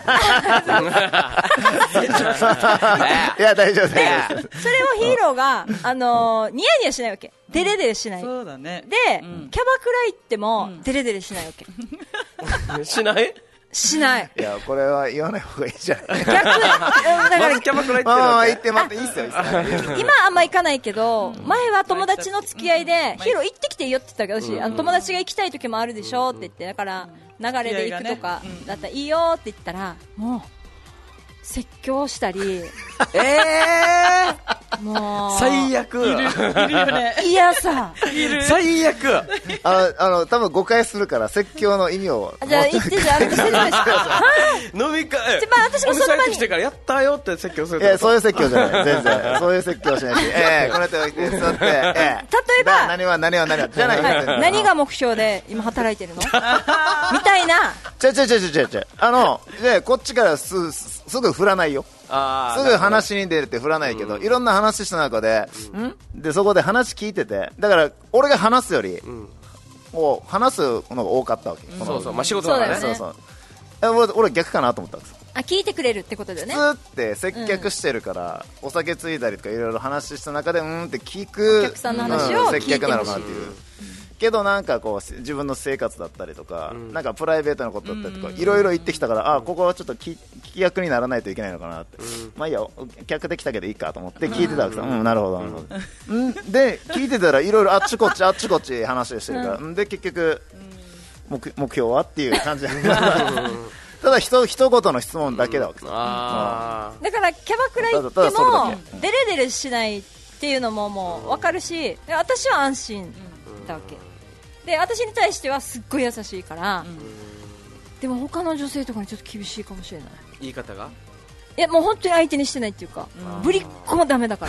いや大丈夫大丈夫それをヒーローが、あのー、ニヤニヤしないわけ。デレデレしない。 そうだね。 で、うん、キャバクラ行っても、うん、デレデレしないわけしないしない。 いやこれは言わない方がいいじゃない。逆だからまずキャバクラ行ってるわけ。行って待っていいっすよ。いいっすよ今あんま行かないけど、前は友達の付き合いで、ヒーロー行ってきていいよって言ったけど、私あの友達が行きたい時もあるでしょって言って、だから流れで行くとかだったらいいよって言ったら、もう説教したり、 えー、 もう最悪。いる、いるよね。 いやさ、 いる。最悪。 あ、あの多分誤解するから説教の意味を。 じゃあ言ってじゃあ説明して。 飲み会。 まあ私もその場にしてからやったよって説教する。 いやそういう説教じゃない。全然そういう説教しないし。ええこの手を置いて座って。ええ。 例えば何は何は何はじゃない。 何が目標で今働いてるの？みたいな。 ちゃちゃちゃちゃちゃあのでこっちからすすぐ振らないよ。 あすぐ話に出るって振らないけど、うん、いろんな話した中で、うん、でそこで話聞いててだから俺が話すより、うん、もう話すのが多かったわけ、 うん、そうそう、まあ、仕事だからねそうそうそう俺, 俺逆かなと思ったんです。 あ聞いてくれるってことだよね。 普通って接客してるから、うん、お酒ついたりとかいろいろ話した中でうんって聞くお客さんの話を聞いてほしい、うん、接客なのかなっていう、うんけどなんかこう自分の生活だったりとか、うん、なんかプライベートなことだったりとかいろいろ言ってきたから、あここはちょっと聞き役にならないといけないのかなって、うん、まあいいや客できたけどいいかと思って聞いてたわけさ、うん、うん、なるほどなるほど、うん、で聞いてたらいろいろあっちこっちあっちこっち話してるから、うん、で結局目, 目標はっていう感じでただひと一言の質問だけだわけさ、うん、あだからキャバクラ行ってもデレデレしないっていうのももう分かるし私は安心だわけで私に対してはすっごい優しいから、うん、でも他の女性とかにちょっと厳しいかもしれない。 言い方がいやもう本当に相手にしてないっていうか、うん、ぶりっ子もダメだから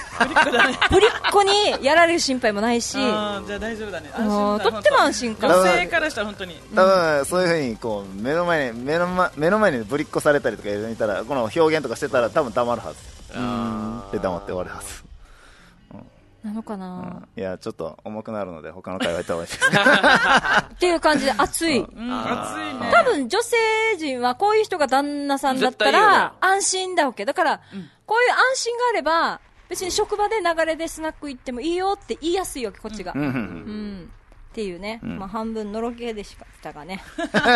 ぶりっ子にやられる心配もないし、 あじゃあ大丈夫だね。 もうとっても安心感。 女性からしたら本当に多分そういう風にこう目の前に目の前目の前にぶりっ子されたりとかいたらこの表現とかしてたら多分黙るはず。うんで黙って終わるはず。 なのかな、 うん、いやちょっと重くなるので他の会話やった方がいいですっていう感じで熱い、 うん、熱いね。 多分女性陣はこういう人が旦那さんだったら安心だわけだから、うん、こういう安心があれば別に職場で流れでスナック行ってもいいよって言いやすいわけこっちが、うんうんうん、っていうね、うん、まあ、半分のろけでしたがね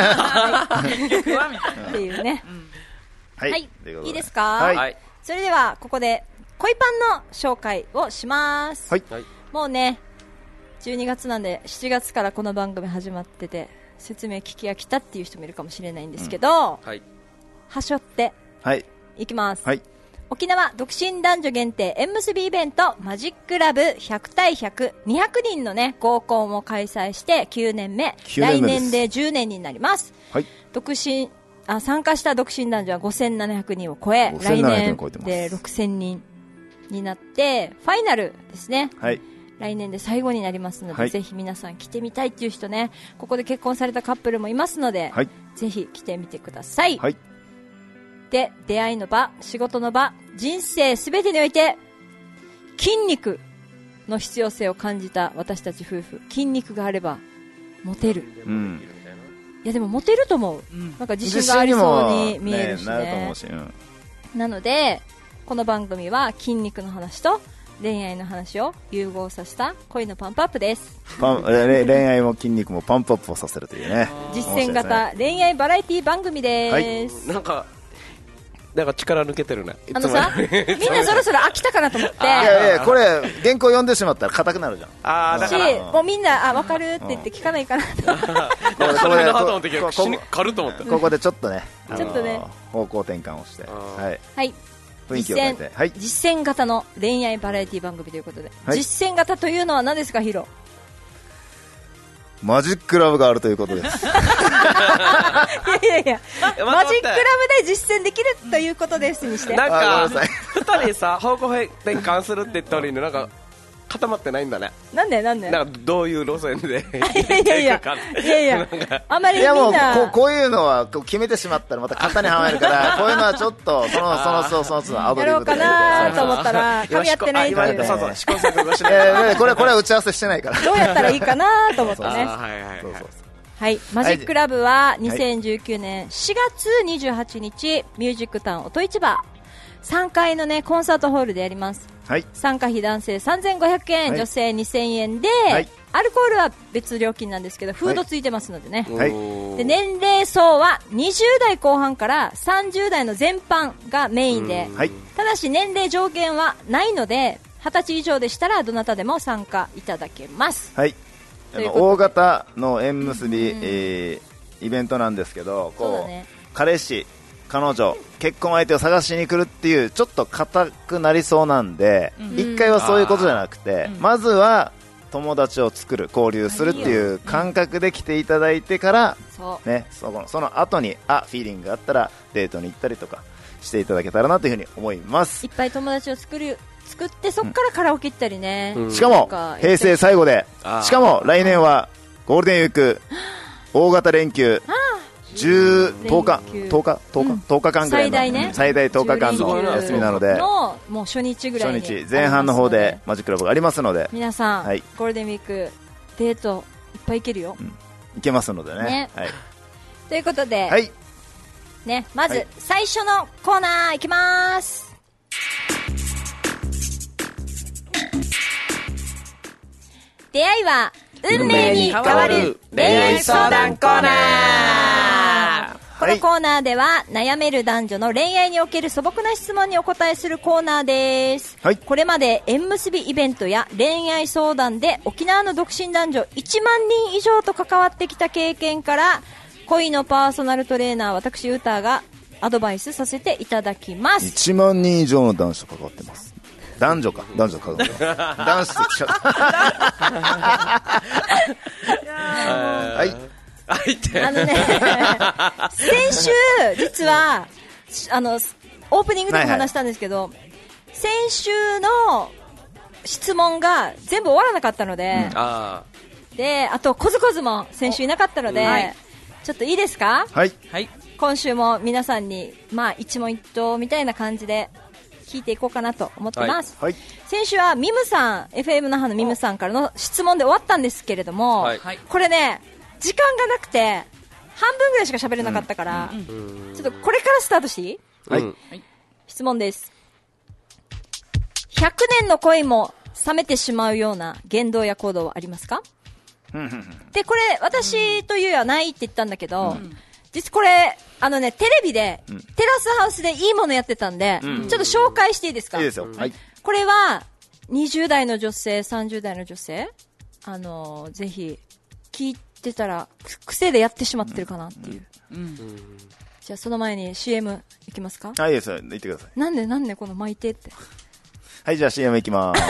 っていうね、うん、 はい、 はい、いいですか、 はい、 それではここで恋パンの紹介をします、 はい、 もうねじゅうにがつなんでしちがつからこの番組始まってて説明聞き飽きたっていう人もいるかもしれないんですけど、 うん、はい、 はしょっていきます、 はい、 沖縄独身男女限定縁結びイベントマジックラブひゃくたいひゃく、にひゃくにんのね合コンを開催してきゅうねんめ、来年でじゅうねんになります、 はい、 独身あ参加した独身男女はごせんななひゃくにんを超え来年でろくせんにんになってファイナルですね、 はい、 来年で最後になりますので、はい、ぜひ皆さん来てみたいっていう人ねここで結婚されたカップルもいますので、はい、ぜひ来てみてください、 はい、 で出会いの場仕事の場人生すべてにおいて筋肉の必要性を感じた私たち夫婦筋肉があればモテる、 うん、 いやでもモテると思う、うん、なんか自信がありそうに見えるし ね, ねなると思うし、うん、 なのでこの番組は筋肉の話と恋愛の話を融合させた恋のパンプアップです。 パン恋愛も筋肉もパンプアップをさせるというね実践型恋愛バラエティ番組です、 はい、なんかなんか力抜けてるねあのさみんなそろそろ飽きたかなと思っていやいやこれ原稿読んでしまったら硬くなるじゃんあだからしもうみんなあ分かるって言って聞かないかなと思って軽いと思ってここでちょっとねちょっとね方向転換をしてはい、 はい実践、はい、実践型の恋愛バラエティ番組ということで、はい、実践型というのは何ですかヒロマジックラブがあるということですいやいやいやマジックラブで実践できるということですにしてなんかふたりさ方向転換するって言ったのになんか固まってないんだねなんでなんでなんかどういう路線でいやいやいやいやいやあまりみんないやもう こ, こういうのはこう決めてしまったらまた型にはまるからこういうのはちょっとそのそのそのそのそのアドリブでやろうかなと思ったら噛み合ってないっていうそうそう試行錯誤しないこれこれは打ち合わせしてないからどうやったらいいかなと思ってねはいはいはいはいマジックラブはにせんじゅうきゅうねんしがつにじゅうはちにちミュージックタウン音市場さんかいのねコンサートホールでやります、 はい、 参加費男性さんぜんごひゃくえん、はい、女性にせんえんで、はい、アルコールは別料金なんですけどフードついてますのでね、 はい、 で年齢層はにじゅうだいこう半からさんじゅうだいの全般がメインで、 はい、ただし年齢上限はないのではたち以上でしたらどなたでも参加いただけます、 はい、あの大型の縁結び、うんえー、イベントなんですけどこう、そうだね、彼氏彼女結婚相手を探しに来るっていうちょっと硬くなりそうなんで、うん、一回はそういうことじゃなくて、うん、まずは友達を作る交流するっていう感覚で来ていただいてから、うんね、そのその後にあフィーリングがあったらデートに行ったりとかしていただけたらなというふうに思います。 いっぱい友達を作る作ってそこからカラオケ行ったりね、 うん、しかも平成最後でしかも来年はゴールデンウィーク大型連休じゅう、とおか、とおか、とおか、とおかかんぐらいの、 最大ね、 最大とおかかんの休みなので、 のもう初日ぐらいに初日前半の方でマジックラブがありますので、 皆さん、はい、ゴールデンウィークデートいっぱい行けるよ。うん、 行けますのでね。ねはい、 ということで、 はい、 ねまず最初のコーナーいきます。出会いは運命に変わる恋愛相談コーナー。このコーナーでは悩める男女の恋愛における素朴な質問にお答えするコーナーです、はい、これまで縁結びイベントや恋愛相談で沖縄の独身男女いちまんにん以上と関わってきた経験から恋のパーソナルトレーナー私ウタがアドバイスさせていただきます。 いちまんにん以上の男子と関わってます。男女か男女か男子って言っちゃったはいあのね先週実はあのオープニングでも話したんですけど、はいはい、先週の質問が全部終わらなかったので、 うん、あであとコズコズも先週いなかったので、はい、ちょっといいですか。 はい、 はい、 今週も皆さんに、まあ、一問一答みたいな感じで聞いていこうかなと思ってます、はい、先週はミムさん エフエム 那覇のミムさんからの質問で終わったんですけれども、はい、これね時間がなくて半分ぐらいしか喋れなかったから、うんうん、ちょっとこれからスタートしていい？ はい、 質問です。ひゃくねんの恋も冷めてしまうような言動や行動はありますか？でこれ私というはないって言ったんだけど、うん、実これあのねテレビで、うん、テラスハウスでいいものやってたんで、うん、ちょっと紹介していいですか？ いいですよ、はい、 これはにじゅう代の女性さんじゅう代の女性あのー、ぜひ聞いてたら癖でやってしまってるかなっていう、うんうん、じゃあその前に シーエム いきますか？ あ、いいですよ、言ってください。 なんでなんでこの巻いてってはい、じゃあ シーエム いきまーす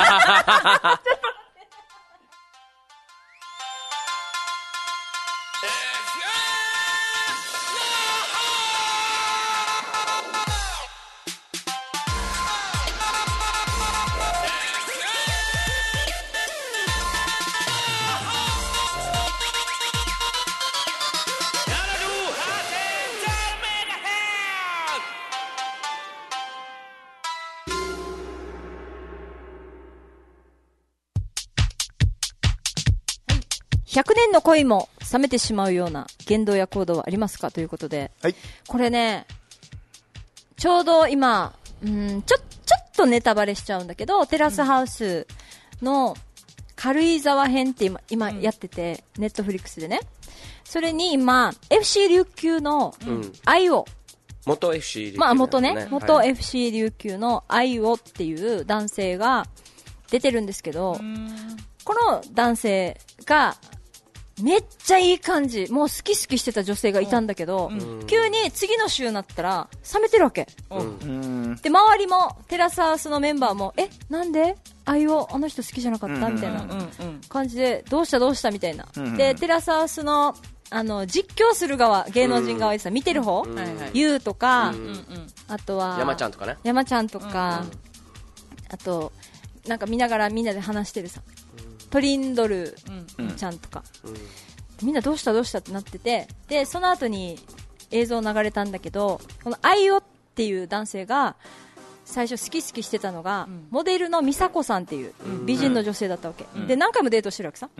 ひゃくねんの恋も冷めてしまうような言動や行動はありますかということで、 はい、 これねちょうど今うんちょ、ちょっとネタバレしちゃうんだけどテラスハウスの軽井沢編って今、今やってて、うん、ネットフリックスでねそれに今 エフシー 琉球の愛を、 うん、元 エフシー 琉球、 まあ元ね元 エフシー 琉球の愛をっていう男性が出てるんですけど、この男性がめっちゃいい感じもう好き好きしてた女性がいたんだけど、うん、急に次の週になったら冷めてるわけ、うん、で周りもテラスハウスのメンバーもえなんで愛をあの人好きじゃなかったみたいな感じでどうしたどうしたみたいな、うん、でテラスハウスのあの実況する側芸能人側でさ、うん、見てる方、うん、ユウとか、うん、あとは山ちゃんとかね山ちゃんとか、うん、あとなんか見ながらみんなで話してるさトリンドルちゃんとか、うんうん、みんなどうしたどうしたってなっててでその後に映像流れたんだけどこのアイオっていう男性が最初好き好きしてたのが、うん、モデルの美佐子さんっていう美人の女性だったわけ、うん、で何回もデートしてるわけさ、うん、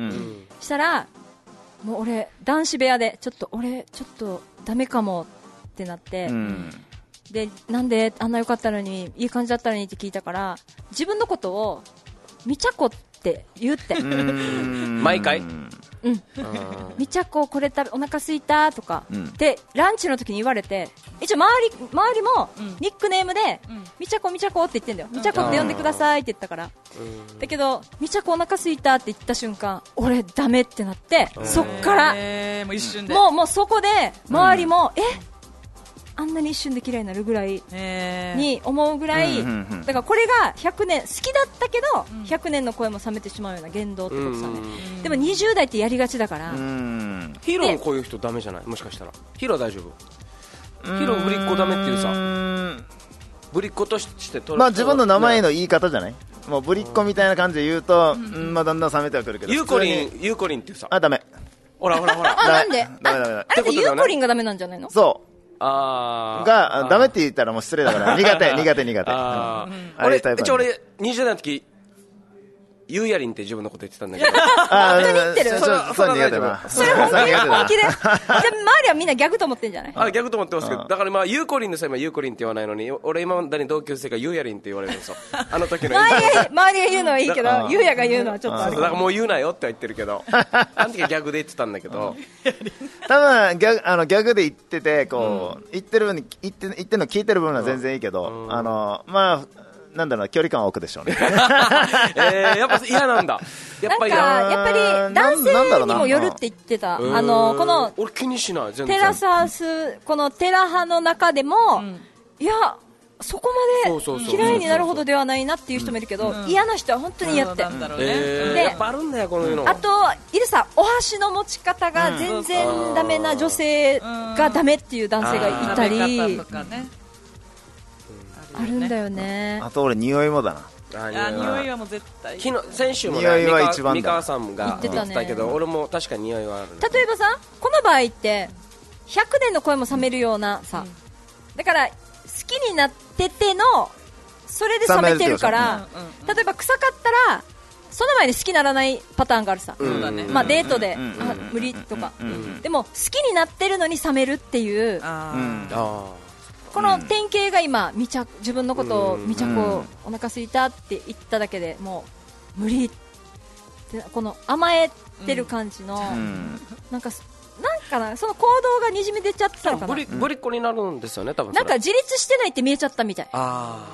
したらもう俺男子部屋でちょっと俺ちょっとダメかもってなって、うん、でなんであんな良かったのにいい感じだったのにって聞いたから自分のことをみちゃこって言って毎回うん、みちゃここれ食べお腹すいたとか、うん、でランチの時に言われて一応周り周りもニックネームで、うん、みちゃこみちゃこって言ってんだよ、うん、みちゃこって呼んでくださいって言ったから、うん、だけどみちゃこお腹すいたって言った瞬間俺ダメってなってそっからもう一瞬でもうもうそこで周りも、うん、えあんなに一瞬で嫌いになるぐらいに思うぐらい、だからこれがひゃくねん好きだったけど、うん、ひゃくねんの声も冷めてしまうような言動ってことさね、うん、でもにじゅう代ってやりがちだから、うん、 ヒロもこういう人ダメじゃないもしかしたらヒロは大丈夫ヒロぶりっ子ダメっていうさぶりっ子として取る、 まあ、自分の名前の言い方じゃないもうぶりっ子みたいな感じで言うと、うんまあ、だんだん冷めてはくるけどユーコリンユーコリンっていうさあダメほらほらほらあなんでダメダメダメあれってユーコリンがダメなんじゃないのそうあがダメって言ったらもう失礼だから苦手苦手苦手あ、うん、俺一応俺にじゅう代の時ユーヤリンって自分のこと言ってたんだけどあ本当に言ってるそれそれ苦手なそれ本気で本気でじゃあ周りはみんなギャグと思ってんじゃないあギャグと思ってますけどだからまあユーコリンの際はユーコリンって言わないのに俺今までに同級生がユーヤリンって言われるんですよあの時の周りが周りが言うのはいいけどユーヤが言うのはちょっとあるだからもう言うなよって言ってるけどあの時はギャグで言ってたんだけど多分ギャグあのギャグで言っててこう、うん、言ってる分に言って言ってるの聞いてる分は全然いいけど、うん、あのまあなんだろう距離感は置くでしょうねえー、やっぱ嫌なんだやっぱりやっぱり男性にもよるって言ってたあのこの俺気にしない全然テラスハウスこのテラ派の中でも、うん、いやそこまで嫌いになるほどではないなっていう人もいるけど、うん、嫌な人は本当に嫌って、うんえー、でやっぱあるんだよこのいうのあといるさお箸の持ち方が全然ダメな女性がダメっていう男性がいたり、うんあるんだよねあと俺匂いもだなああ匂いはもう絶対昨日先週も匂いは一番だ三川さんが言言ってたねってたけど俺も確かに匂いはあるね例えばさこの場合ってひゃくねんの恋も冷めるようなさ、うん、だから好きになっててのそれで冷めてるから、うんうん、例えば臭かったらその前に好きにならないパターンがあるさ、 うんねまあ、デートで、うん、あ無理とか、うん、でも好きになってるのに冷めるっていうあ、うん、この典型が今未着自分のことを未着をお腹すいたって言っただけでもう無理ってこの甘えてる感じの、うん、なんかなんかなその行動がにじみ出ちゃってたのかなブリブリッコになるんですよね多分なんか自立してないって見えちゃったみたいあ、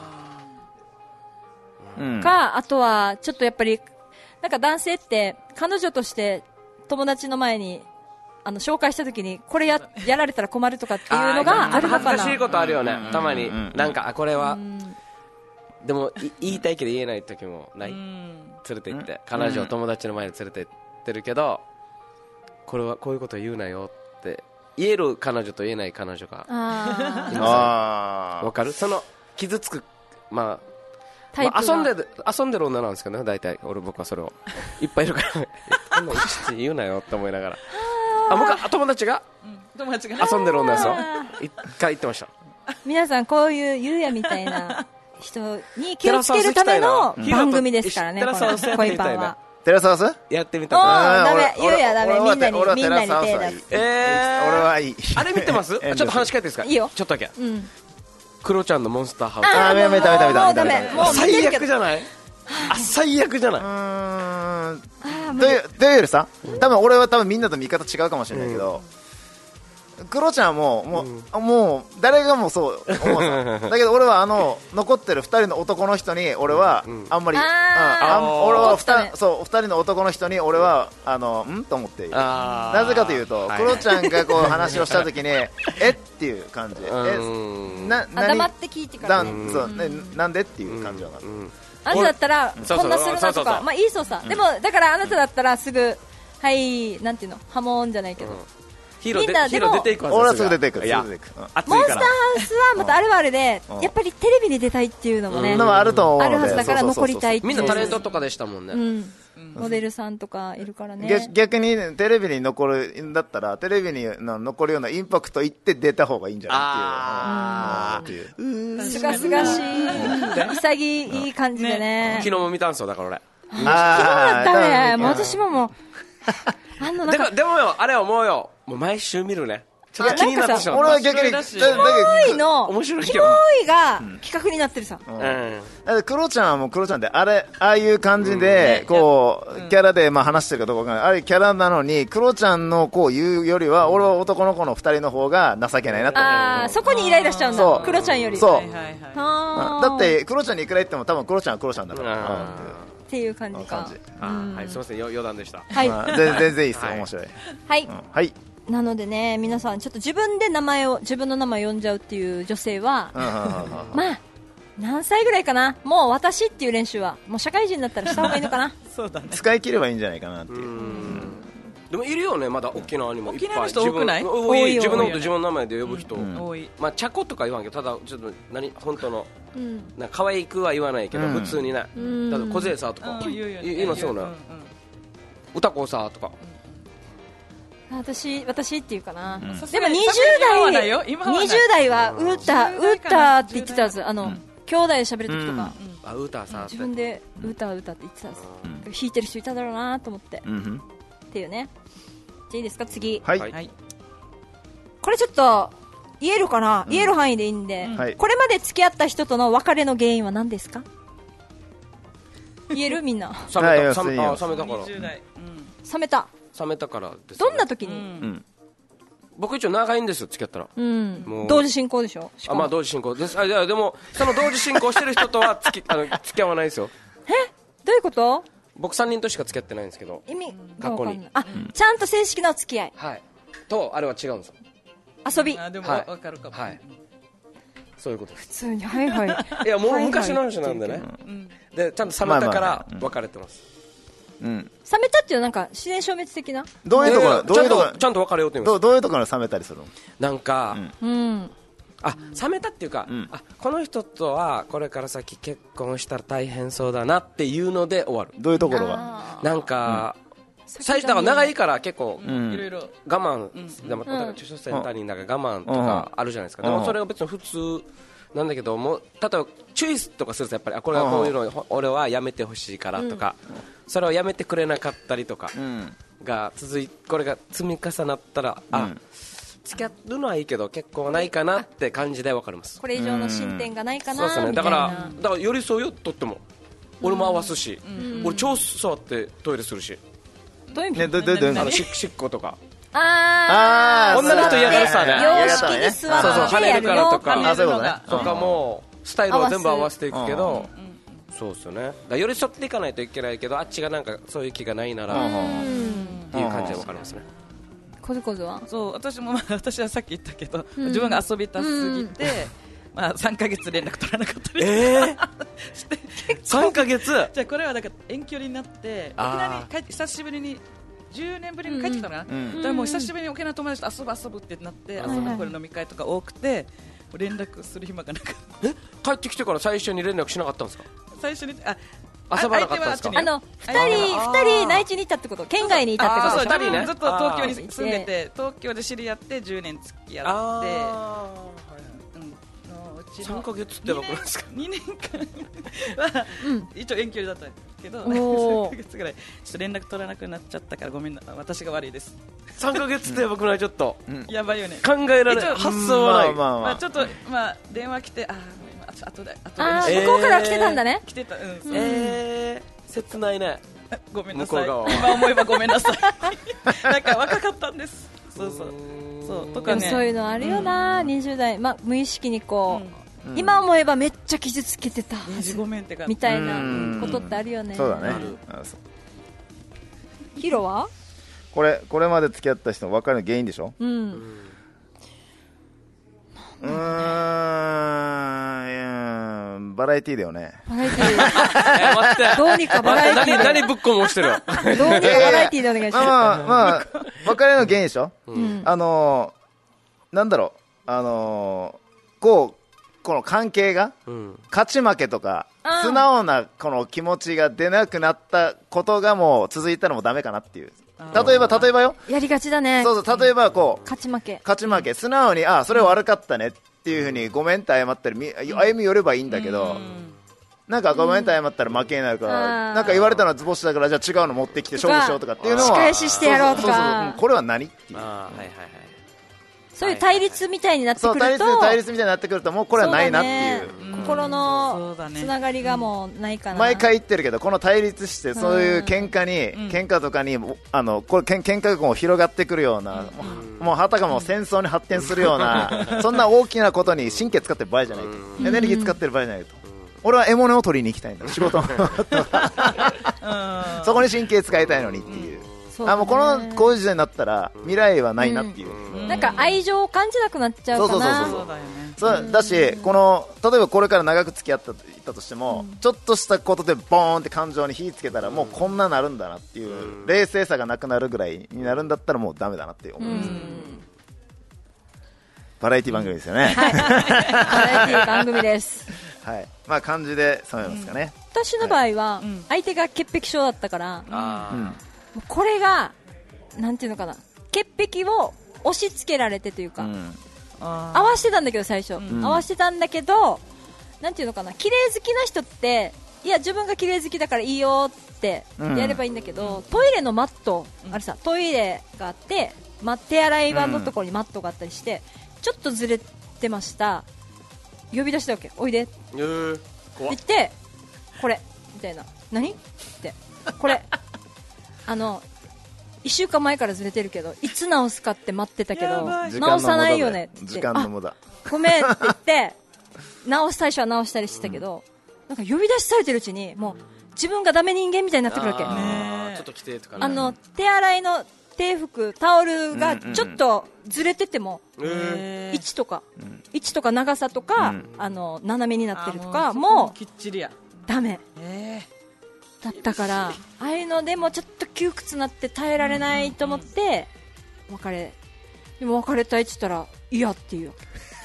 うん、かあとはちょっとやっぱりなんか男性って彼女として友達の前にあの紹介した時にこれ や, やられたら困るとかっていうのがあるのかな。 恥ずかしいことあるよね、うん、たまに、うん、なんかこれは、うん、でも言いたいけど言えない時もない、うん、連れて行って、うん、彼女を友達の前に連れて行ってるけど、これはこういうこと言うなよって言える彼女と言えない彼女があわかるその傷つくまあまあ、遊んで遊んでる女なんですけどね大体俺僕はそれをいっぱいいるからこんな一言うなよって思いながらあ僕は友達が、うん、友達が遊んでる女ですよ一回言ってました皆さんこういうゆうやみたいな人に気をつけるための番組ですからねこの恋パンはテラスハウスやってみたらダメゆうやダメみんなにみんなに手出すえー俺はいいあれ見てますちょっと話変えていいですかいいよちょっとだけうんクロちゃんのモンスターハウスあーダメダメダメダメダメもう最悪じゃないあ最悪じゃないうーんというというよりさ多分俺は多分みんなと見方違うかもしれないけど、うん、クロちゃんももう、うん、もう誰がもそう思うさだけど俺はあの残ってるふたりの男の人に俺はあんまり、うん、ああ俺はふたそうふたりの男の人に俺はあのんと思っているなぜかというと、はい、クロちゃんがこう話をした時にえっていう感じえな黙って聞いてからねそうねなんでっていう感じはなる、うんあなただったらこんなするなとかまあいいそうさ、うん、でもだからあなただったらすぐはいなんていうのハモンじゃないけど、うん、 ヒーローでヒーロー出ていくはず俺はすぐ出ていくいやモンスターハウスはまたあるあるで、うん、やっぱりテレビに出たいっていうのもね、 うん、あると思うのであるはずだから残りたいっていうみんなタレントとかでしたもんね、 うんモデルさんとかいるからね逆にテレビに残るんだったらテレビに残るようなインパクトいって出た方がいいんじゃないっていうすがすがしい潔い感じでね昨日も見たんですよだから俺あ昨日だったね私ももうあのなんかでもよあれ思うよもう毎週見るねちょっと気になってしまう俺は逆にキモいの面白いキモいが企画になってるさ、うんうんだってクロちゃんはもうクロちゃんであれああいう感じで、うん、こう、うん、キャラでまあ話してるかどうかわからないあれキャラなのにクロちゃんのこう言うよりは、うん、俺は男の子のふたりの方が情けないなと思うあそこにイライラしちゃうんだクロちゃんよりそう、 はいはいはい、だってクロちゃんにいくら言っても多分クロちゃんはクロちゃんだから、うん、 っていう感じかあはいすみません余談でしたはい、 まあ、全, 全然いいですよ面白いはい、 うん、はいなのでね皆さんちょっと自分で名前を自分の名前を呼んじゃうっていう女性はまあ何歳ぐらいかなもう私っていう練習はもう社会人になったらした方がいいのかなそうだね使い切ればいいんじゃないかなっていう、うん、 でもいるよねまだ沖縄にもいっぱい沖縄の人多くない多い自分のこと自分の名前で呼ぶ人、 うん、多いまあチャコとか言わんけどただちょっと何本当の、うん、なんか可愛くは言わないけど、うん、普通にね、うん、ただ小勢さとか言いますよね歌子さとか私私っていうかな、うん、 でもにじゅう代にじゅう代はウータウータって言ってたんですあの、うん、兄弟で喋る時とか、 うん、あウータさ自分でウータウータって言ってたんです、うん、弾いてる人いただろうなと思って、うん、っていうねじゃあいいですか次はい、はい、 これちょっと言えるかな、うん、言える範囲でいいんで、うん、これまで付き合った人との別れの原因は何ですか言えるみんな冷めた、冷めた、冷めたから冷めた冷めたからです、ね、 どんな時に、うん、 僕一応長いんですよ付き合ったら、 うん、もう同時進行でしょあまあ同時進行ですあいやでもその同時進行してる人とは付きあの付き合わないですよえどういうこと僕さんにんとしか付き合ってないんですけど意味過去にあ、うん、ちゃんと正式な付き合いはいとあれは違うんですよ遊びあでも分かるかも、 はい、はい、そういうこと普通にはいはいいやもう昔の話なんでね、はいはい、でちゃんと冷めたから別れてます、 うん、 冷めたっていうのはなんか自然消滅的などういうところ、えー、 どういうところちゃんと別れようって言うんですどういうところで冷めたりするのなんか、 うん、 あ冷めたっていうか、 うん、 あこの人とはこれから先結婚したら大変そうだなっていうので終わる。 どういうところがなんか、うん、最初だから長いから結構、 うん、いろいろ我慢、うん、でも例えば著書センターになんか我慢とかあるじゃないですか、うん、でもそれが別に普通なんだけども、例えば注意とかするとやっぱりあこれはこういうのを俺はやめてほしいからとか、うん、それをやめてくれなかったりとかが続いこれが積み重なったら、うん、あ付き合うのはいいけど結婚はないかなって感じで分かります。 これ以上の進展がないかな、 うん、そうですね、だからだから寄り添うよとっても俺も合わすし、うん、俺超座ってトイレするし、 どういう意味、 ね、どどどあのししっことかああ女の人嫌がるさね、 洋式に座ってそうそう跳ねるからとかあそういうことねとかもスタイルを全部合わせていくけど、そうですよね、だから寄り添っていかないといけないけどあっちがなんかそういう気がないならっていう感じで分かりますね。 コズコズはそう私も、まあ、私はさっき言ったけど、うん、自分が遊びたすぎて、うんまあ、さんかげつ連絡取らなかったりえー、してさんかげつじゃあこれはだから遠距離になって沖縄に帰って久しぶりにじゅうねんぶりに帰ってきたのかな、うん、だからもう久しぶりに沖縄の友達と遊ぶ遊ぶってなって、うん、遊ぶこれ飲み会とか多くて連絡する暇がなかった。 え帰ってきてから最初に連絡しなかったんですか。 最初にあ遊ばなかったんですか。 あの二人二人内地にいたってこと、県外にいたってこと。 そうそう、二人ね、ずっと東京に住んでて東京で知り合ってじゅうねん付き合って、 さんかげつって分かるんですか。 にねんかんは、うん、一応遠距離だったけどさんかげつぐらいちょっと連絡取らなくなっちゃったからごめんな、私が悪いです。 さんかげつってやばくない。ちょっと、うん、 やばいよね。 考えられない発想はない。 まあまあまあ、ちょっとまあ電話来てああとであとであ向こうから来てたんだね。 来てた、うん、 えー、切ないね。 ごめんなさい。今思えばごめんなさい。なんか若かったんです。そうそうそうとかね。 そういうのあるよな、うん、にじゅう代、ま、無意識にこう、うん、今思えばめっちゃ傷つけてたごめんってかみたいなことってあるよね。 そうだね。 ヒロはこれこれまで付き合った人の別れの原因でしょ。 うんうーんバラエティーだよね。 バラエティー待ってどうにかバラエティーで何ぶっこもしてる。 どうにかバラエティーでお願いします。 まあまあ、まあ、別れの原因でしょ、 うん、 あのー、なんだろうあのー、こうこの関係が、うん、勝ち負けとか素直なこの気持ちが出なくなったことがもう続いたらもうダメかなっていう。例えば例えばよやりがちだね。 そうそう例えばこう、 勝ち負け勝ち負け素直にあそれ悪かったねっていう風にごめんって謝ったり歩み寄ればいいんだけど、なんかごめんって謝ったら負けになるから、なんか言われたのは図星だからじゃあ違うの持ってきて勝負しようとかっていうのは仕返ししてやろうとか、 そうそうそうそうこれは何っていう、 あはいはいはい、 そういう対立みたいになってくると、 対立対立みたいになってくるともうこれはないなっていう、 ね、心のつながりがもうないかな。 毎回言ってるけどこの対立してそういう喧嘩に、うん、喧嘩とかにあのこれ喧嘩がこう広がってくるような、うん、もうはたかも戦争に発展するようなそんな大きなことに神経使ってる場合じゃないと、うん、エネルギー使ってる場合じゃないと、うん、俺は獲物を取りに行きたいんだ仕事そこに神経使いたいのにっていう、うん、あもうこのこういう時代になったら未来はないなっていう、 うん、なんか愛情を感じなくなっちゃうかな。 そうそうそうそうそうだし、この例えばこれから長く付き合ったとしても、うん、ちょっとしたことでボーンって感情に火つけたらもうこんななるんだなっていう、うん、冷静さがなくなるぐらいになるんだったらもうダメだなって思います、うん、バラエティ番組ですよね、はい、 バラエティ番組ですはいまあ感じで染めますかね、 うん、私の場合は相手が潔癖症だったから、うん、これがなんていうのかな、潔癖を押し付けられてというか、うん合わせてたんだけど最初、うん、合わせてたんだけどなんていうのかな、綺麗好きな人っていや自分が綺麗好きだからいいよってやればいいんだけど、うん、トイレのマット、うん、あれさトイレがあって、ま、手洗い場のところにマットがあったりして、うん、ちょっとずれてました、呼び出したわけ、おいでって言ってこれみたいな、何ってこれあのいっしゅうかんまえからずれてるけどいつ直すかって待ってたけど直さないよねって言って、 時間の無駄ごめんって言って直す最初は直したりしてたけど、うん、なんか呼び出しされてるうちにもう自分がダメ人間みたいになってくるわけ。 あちょっと来てとかね、 あの手洗いの手拭くタオルがちょっとずれてても、うんうん、位置とか、うん、位置とか長さとか、うん、あの斜めになってるとかもうきっちりやダメ、 えーだったからああいうのでもちょっと窮屈になって耐えられないと思って別れ、でも別れたいって言ったら嫌っていう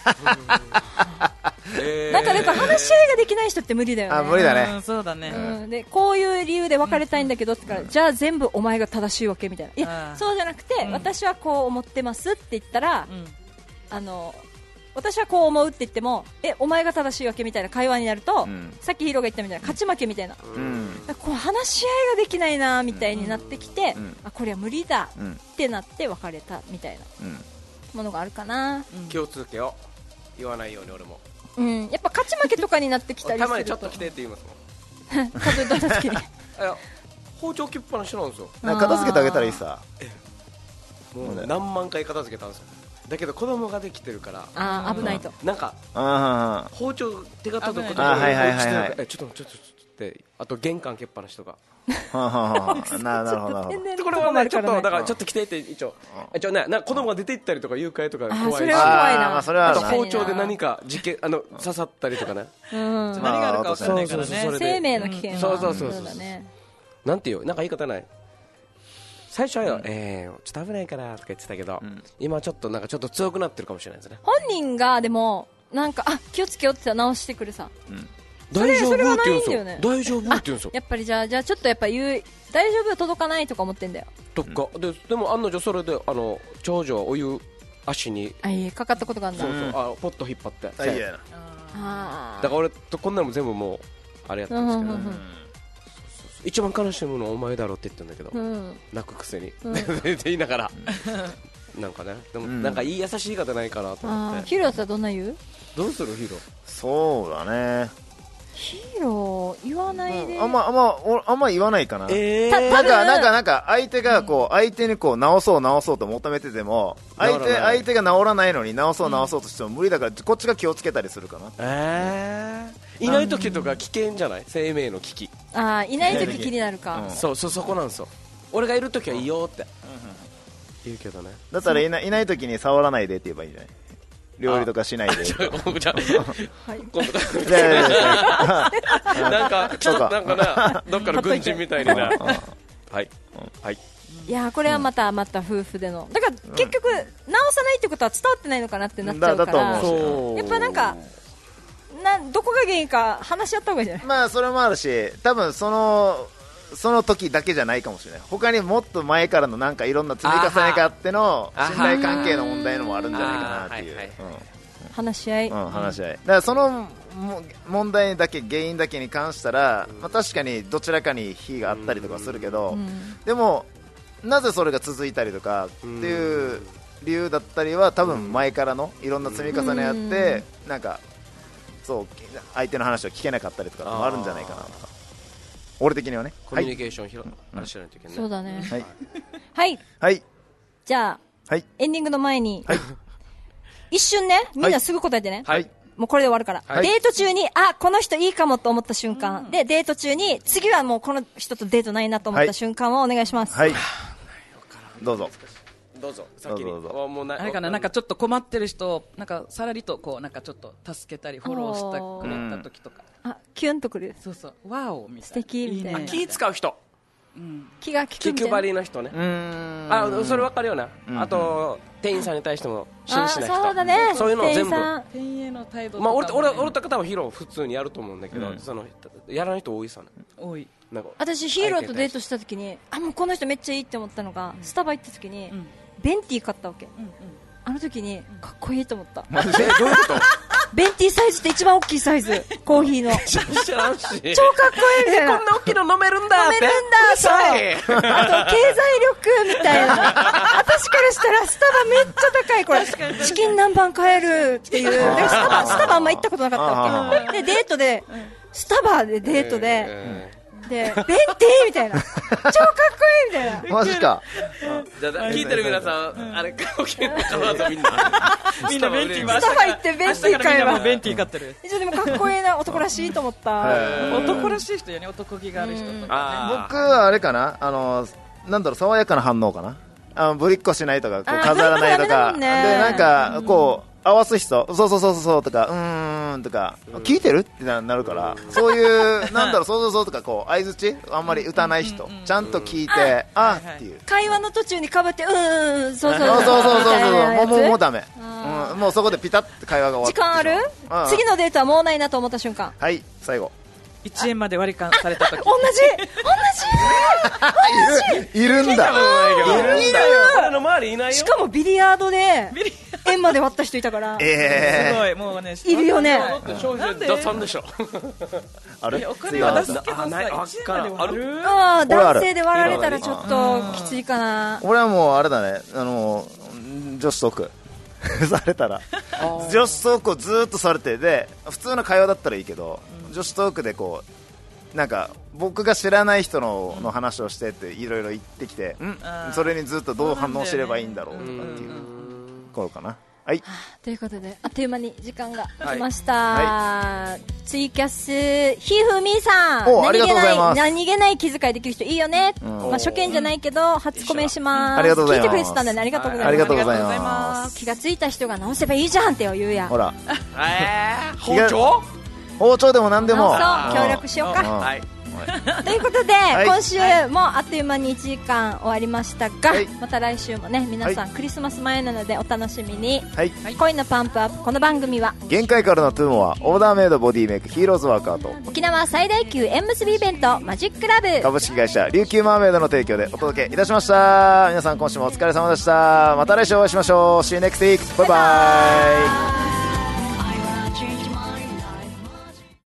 えーなんかだから話し合いができない人って無理だよね。 あ無理だね、 うんそうだね、 うん、でこういう理由で別れたいんだけどって言ったら、じゃあ全部お前が正しいわけみたいな。いやあーそうじゃなくて、 うん私はこう思ってますって言ったら、 うんあの私はこう思うって言っても、えお前が正しいわけみたいな会話になると、 うんさっきヒーローが言ったみたいな勝ち負けみたいな、 うんだからこう話し合いができないなみたいになってきて、 うんあこれは無理だうんってなって別れたみたいなうんものがあるかな。 気をつけよう、言わないように俺も。 うん、やっぱ勝ち負けとかになってきたりするとたまにちょっと来てって言いますもん。 数えた時にいや包丁切っぱなしなんですよ。 なんか片付けてあげたらいいさ。 もう何万回片付けたんですよ。だけど子供ができてるから、 あー危ないと、 なんかあ包丁手が届くとこあはいはいはいはい落ちてるからえちょっとちょっとちょっとって、あと玄関蹴っぱなしとか。 あはあはあはあななるほどなるほど。 天然これはねちょっとだからちょっっと来てって一応一応ねなんか子供が出て行ったりとか誘拐とかあー怖いし、 それは怖いあーな。 まあそれはあるなあと包丁で何か事件あの刺さったりとかね。 うん何があるか分かんないからねそうそうそうそれで生命の危険は、 そうそうそうそうだね。 なんていうなんか言い方ない。最初はよ、えー、ちょっと危ないからとか言ってたけど、 ん今ちょっとなんかちょっと強くなってるかもしれないですね。 本人がでもなんかあ気をつけようって言ったら直してくるさ。 大丈夫それはって言うんですよ。 ないんだよね大丈夫って言うんですよ。 やっぱりじゃあじゃあちょっとやっぱ言う大丈夫届かないとか思ってんだよ。 とかででも案の定それであの長女はお湯足にあいえかかったことがあるんだ。 そうそう、あポット引っ張って。 あいいやな。 あだから俺とこんなのも全部もうあれやったんですけど、 うんうんうん一番悲しむのはお前だろって言ってんだけど、 うん泣くくせに、 うんって言いながら、なんかねでも、 うんなんかいい優しい言い方ないかなと思って、 あーヒーローだったらどんな言う？ どうするヒーロー。 そうだね。 ヒーロー言わないで。 あんまあんまおあんま言わないかな。 えたなんかなんかなんか相手がこう相手にこう直そう直そうと求めてても相手治らない相手が治らないのに直そう直そうとしても無理だからこっちが気をつけたりするかな。 えー、いない時とか危険じゃない、生命の危機。 あーいない時気になるか。 うんそうそうそこなんですよ。俺がいる時はいいよって言うけどね。 だったらいないいない時に触らないでって言えばいいんじゃない。料理とかしないで。 じゃあ今度いやいかやいやなんかちょっとなんかなどっかの軍人みたいにな。 うんはいはい。 いやーこれはまたまた夫婦でのだから結局直さないってことは伝わってないのかなってなっちゃうかだだとら。 思うそうやっぱなんかなんどこが原因か話し合った方がいいんじゃない？ まあそれもあるし多分そのその時だけじゃないかもしれない。他にもっと前からのなんかいろんな積み重ねがあってのあは信頼関係の問題のもあるんじゃないかなっていうあはいはい話し合い。 うんうん話し合いだからそのも問題だけ原因だけに関したら、まあ、確かにどちらかに非があったりとかするけど、 うんでもなぜそれが続いたりとかっていう理由だったりは多分前からのいろんな積み重ねあってなんかそう相手の話を聞けなかったりとかもあるんじゃないかなとか俺的にはね。 コミュニケーション広あれしないといけないね。 そうだね。 はいはい。 はいじゃあはいエンディングの前に、 はい一瞬ねみんなすぐ答えてね。 はい。 もうこれで終わるから、 はいデート中にあこの人いいかもと思った瞬間、でデート中に次はもうこの人とデートないなと思った瞬間をお願いします。 はいどうぞ。 どうぞ先に。 どうぞどうぞあもうなあれかな、なんかちょっと困ってる人をなんかさらりとこうなんかちょっと助けたりフォローしてくれた時とか、 あキュンとくるそうそう、ワオみたいな、 素敵みたいなね気使う人、 気が利く気みたいな配りの人ね。 うーんあそれ分かるよな。あと店員さんに対しても真あ摯な人。 そうだねそういうのを全部。 店員さん店員への態度とかまあもね、 俺俺俺とか多分ヒーロー普通にやると思うんだけど、そのやらない人多いさね。 多い。 なんか私ヒーローとデートした時にあもうこの人めっちゃいいって思ったのが、スタバ行った時に、 んベンティー買ったわけ、 うんうん。 あの時にかっこいいと思ったえどういうこと？ ベンティーサイズって一番大きいサイズコーヒーの超かっ知らんし。 こいいみたいなこんな大きいの飲めるんだって。 飲めるんだそううるさいあと経済力みたいな私からしたらスタバめっちゃ高いこれチキン南蛮買えるっていうでスタバスタバあんま行ったことなかったわけでデートでスタバでデートで、 えでベンティーみたいな超かっこいいみたいなマジか。 ーじゃあ聞いてる皆さんあれ顔けんのかなとみんな。 みんなベンティーはスタバ行ってベンティー買え明日からみんなもばうベンティー買ってる。 一応でもかっこいいな男らしいと思った男らしい人やね、男気がある人とかね。 あ僕はあれかなあのなんだろう爽やかな反応かなあのぶりっこしないとかこうあー飾らないとかでぶりっこダメだもんねなんかこう合わす人そうそうそうそうとかうーんとか聞いてるってななるからそういうなんだろうそうそうそうとかこう相づちあんまり打たない人ちゃんと聞いてあーっていう会話の途中にかぶってうーんそうそうそうそうそうそうそうもうもうもうだダメあもうそこでピタッと会話が終わって時間ある、うん、次のデートはもうないなと思った瞬間、 はい最後いちえんまで割り勘された時同じ同じいるんだいるんだ俺の周りいないよ。 しかもビリヤードで円まで割った人いたからえすごいもうねいるよね。 消費税出さんでしょ。 あれいやお金は出すけどさあないあいちえんまで割るああ男性で割られたらちょっときついかな。 俺はもうあれだね、あの女子トークされたら女子トークをずーっとされて、で普通の会話だったらいいけど、うん、女子トークでこうなんか僕が知らない人の、の話をしてっていろいろ言ってきて、うん、それにずっとどう反応すればいいんだろうとかっていう頃かな。はい、 ということであっという間に時間が来ました、はいはい、ツイキャスひふみさん、何気ない何気ない気遣いできる人いいよね、うん、まあ、初見じゃないけど初コメします。 ありがとうございます。 聞いてくれてたんで、ね、ありがとうございます。 ありがとうございます。 気がついた人が直せばいいじゃんって言うやん。 ほら、 えー、包丁包丁でも何でもそう協力しようか。はいということで、はい、今週もあっという間にいちじかん終わりましたが、はい、また来週もね皆さん、はい、クリスマス前なのでお楽しみに、はい、恋のパンプアップ。この番組は限界からのトゥーモア、オーダーメイドボディメイクヒーローズワーカーと沖縄最大級縁結びイベントマジックラブ株式会社琉球マーメイドの提供でお届けいたしました。皆さん今週もお疲れ様でした。また来週お会いしましょう。 See you next week. バイバイ。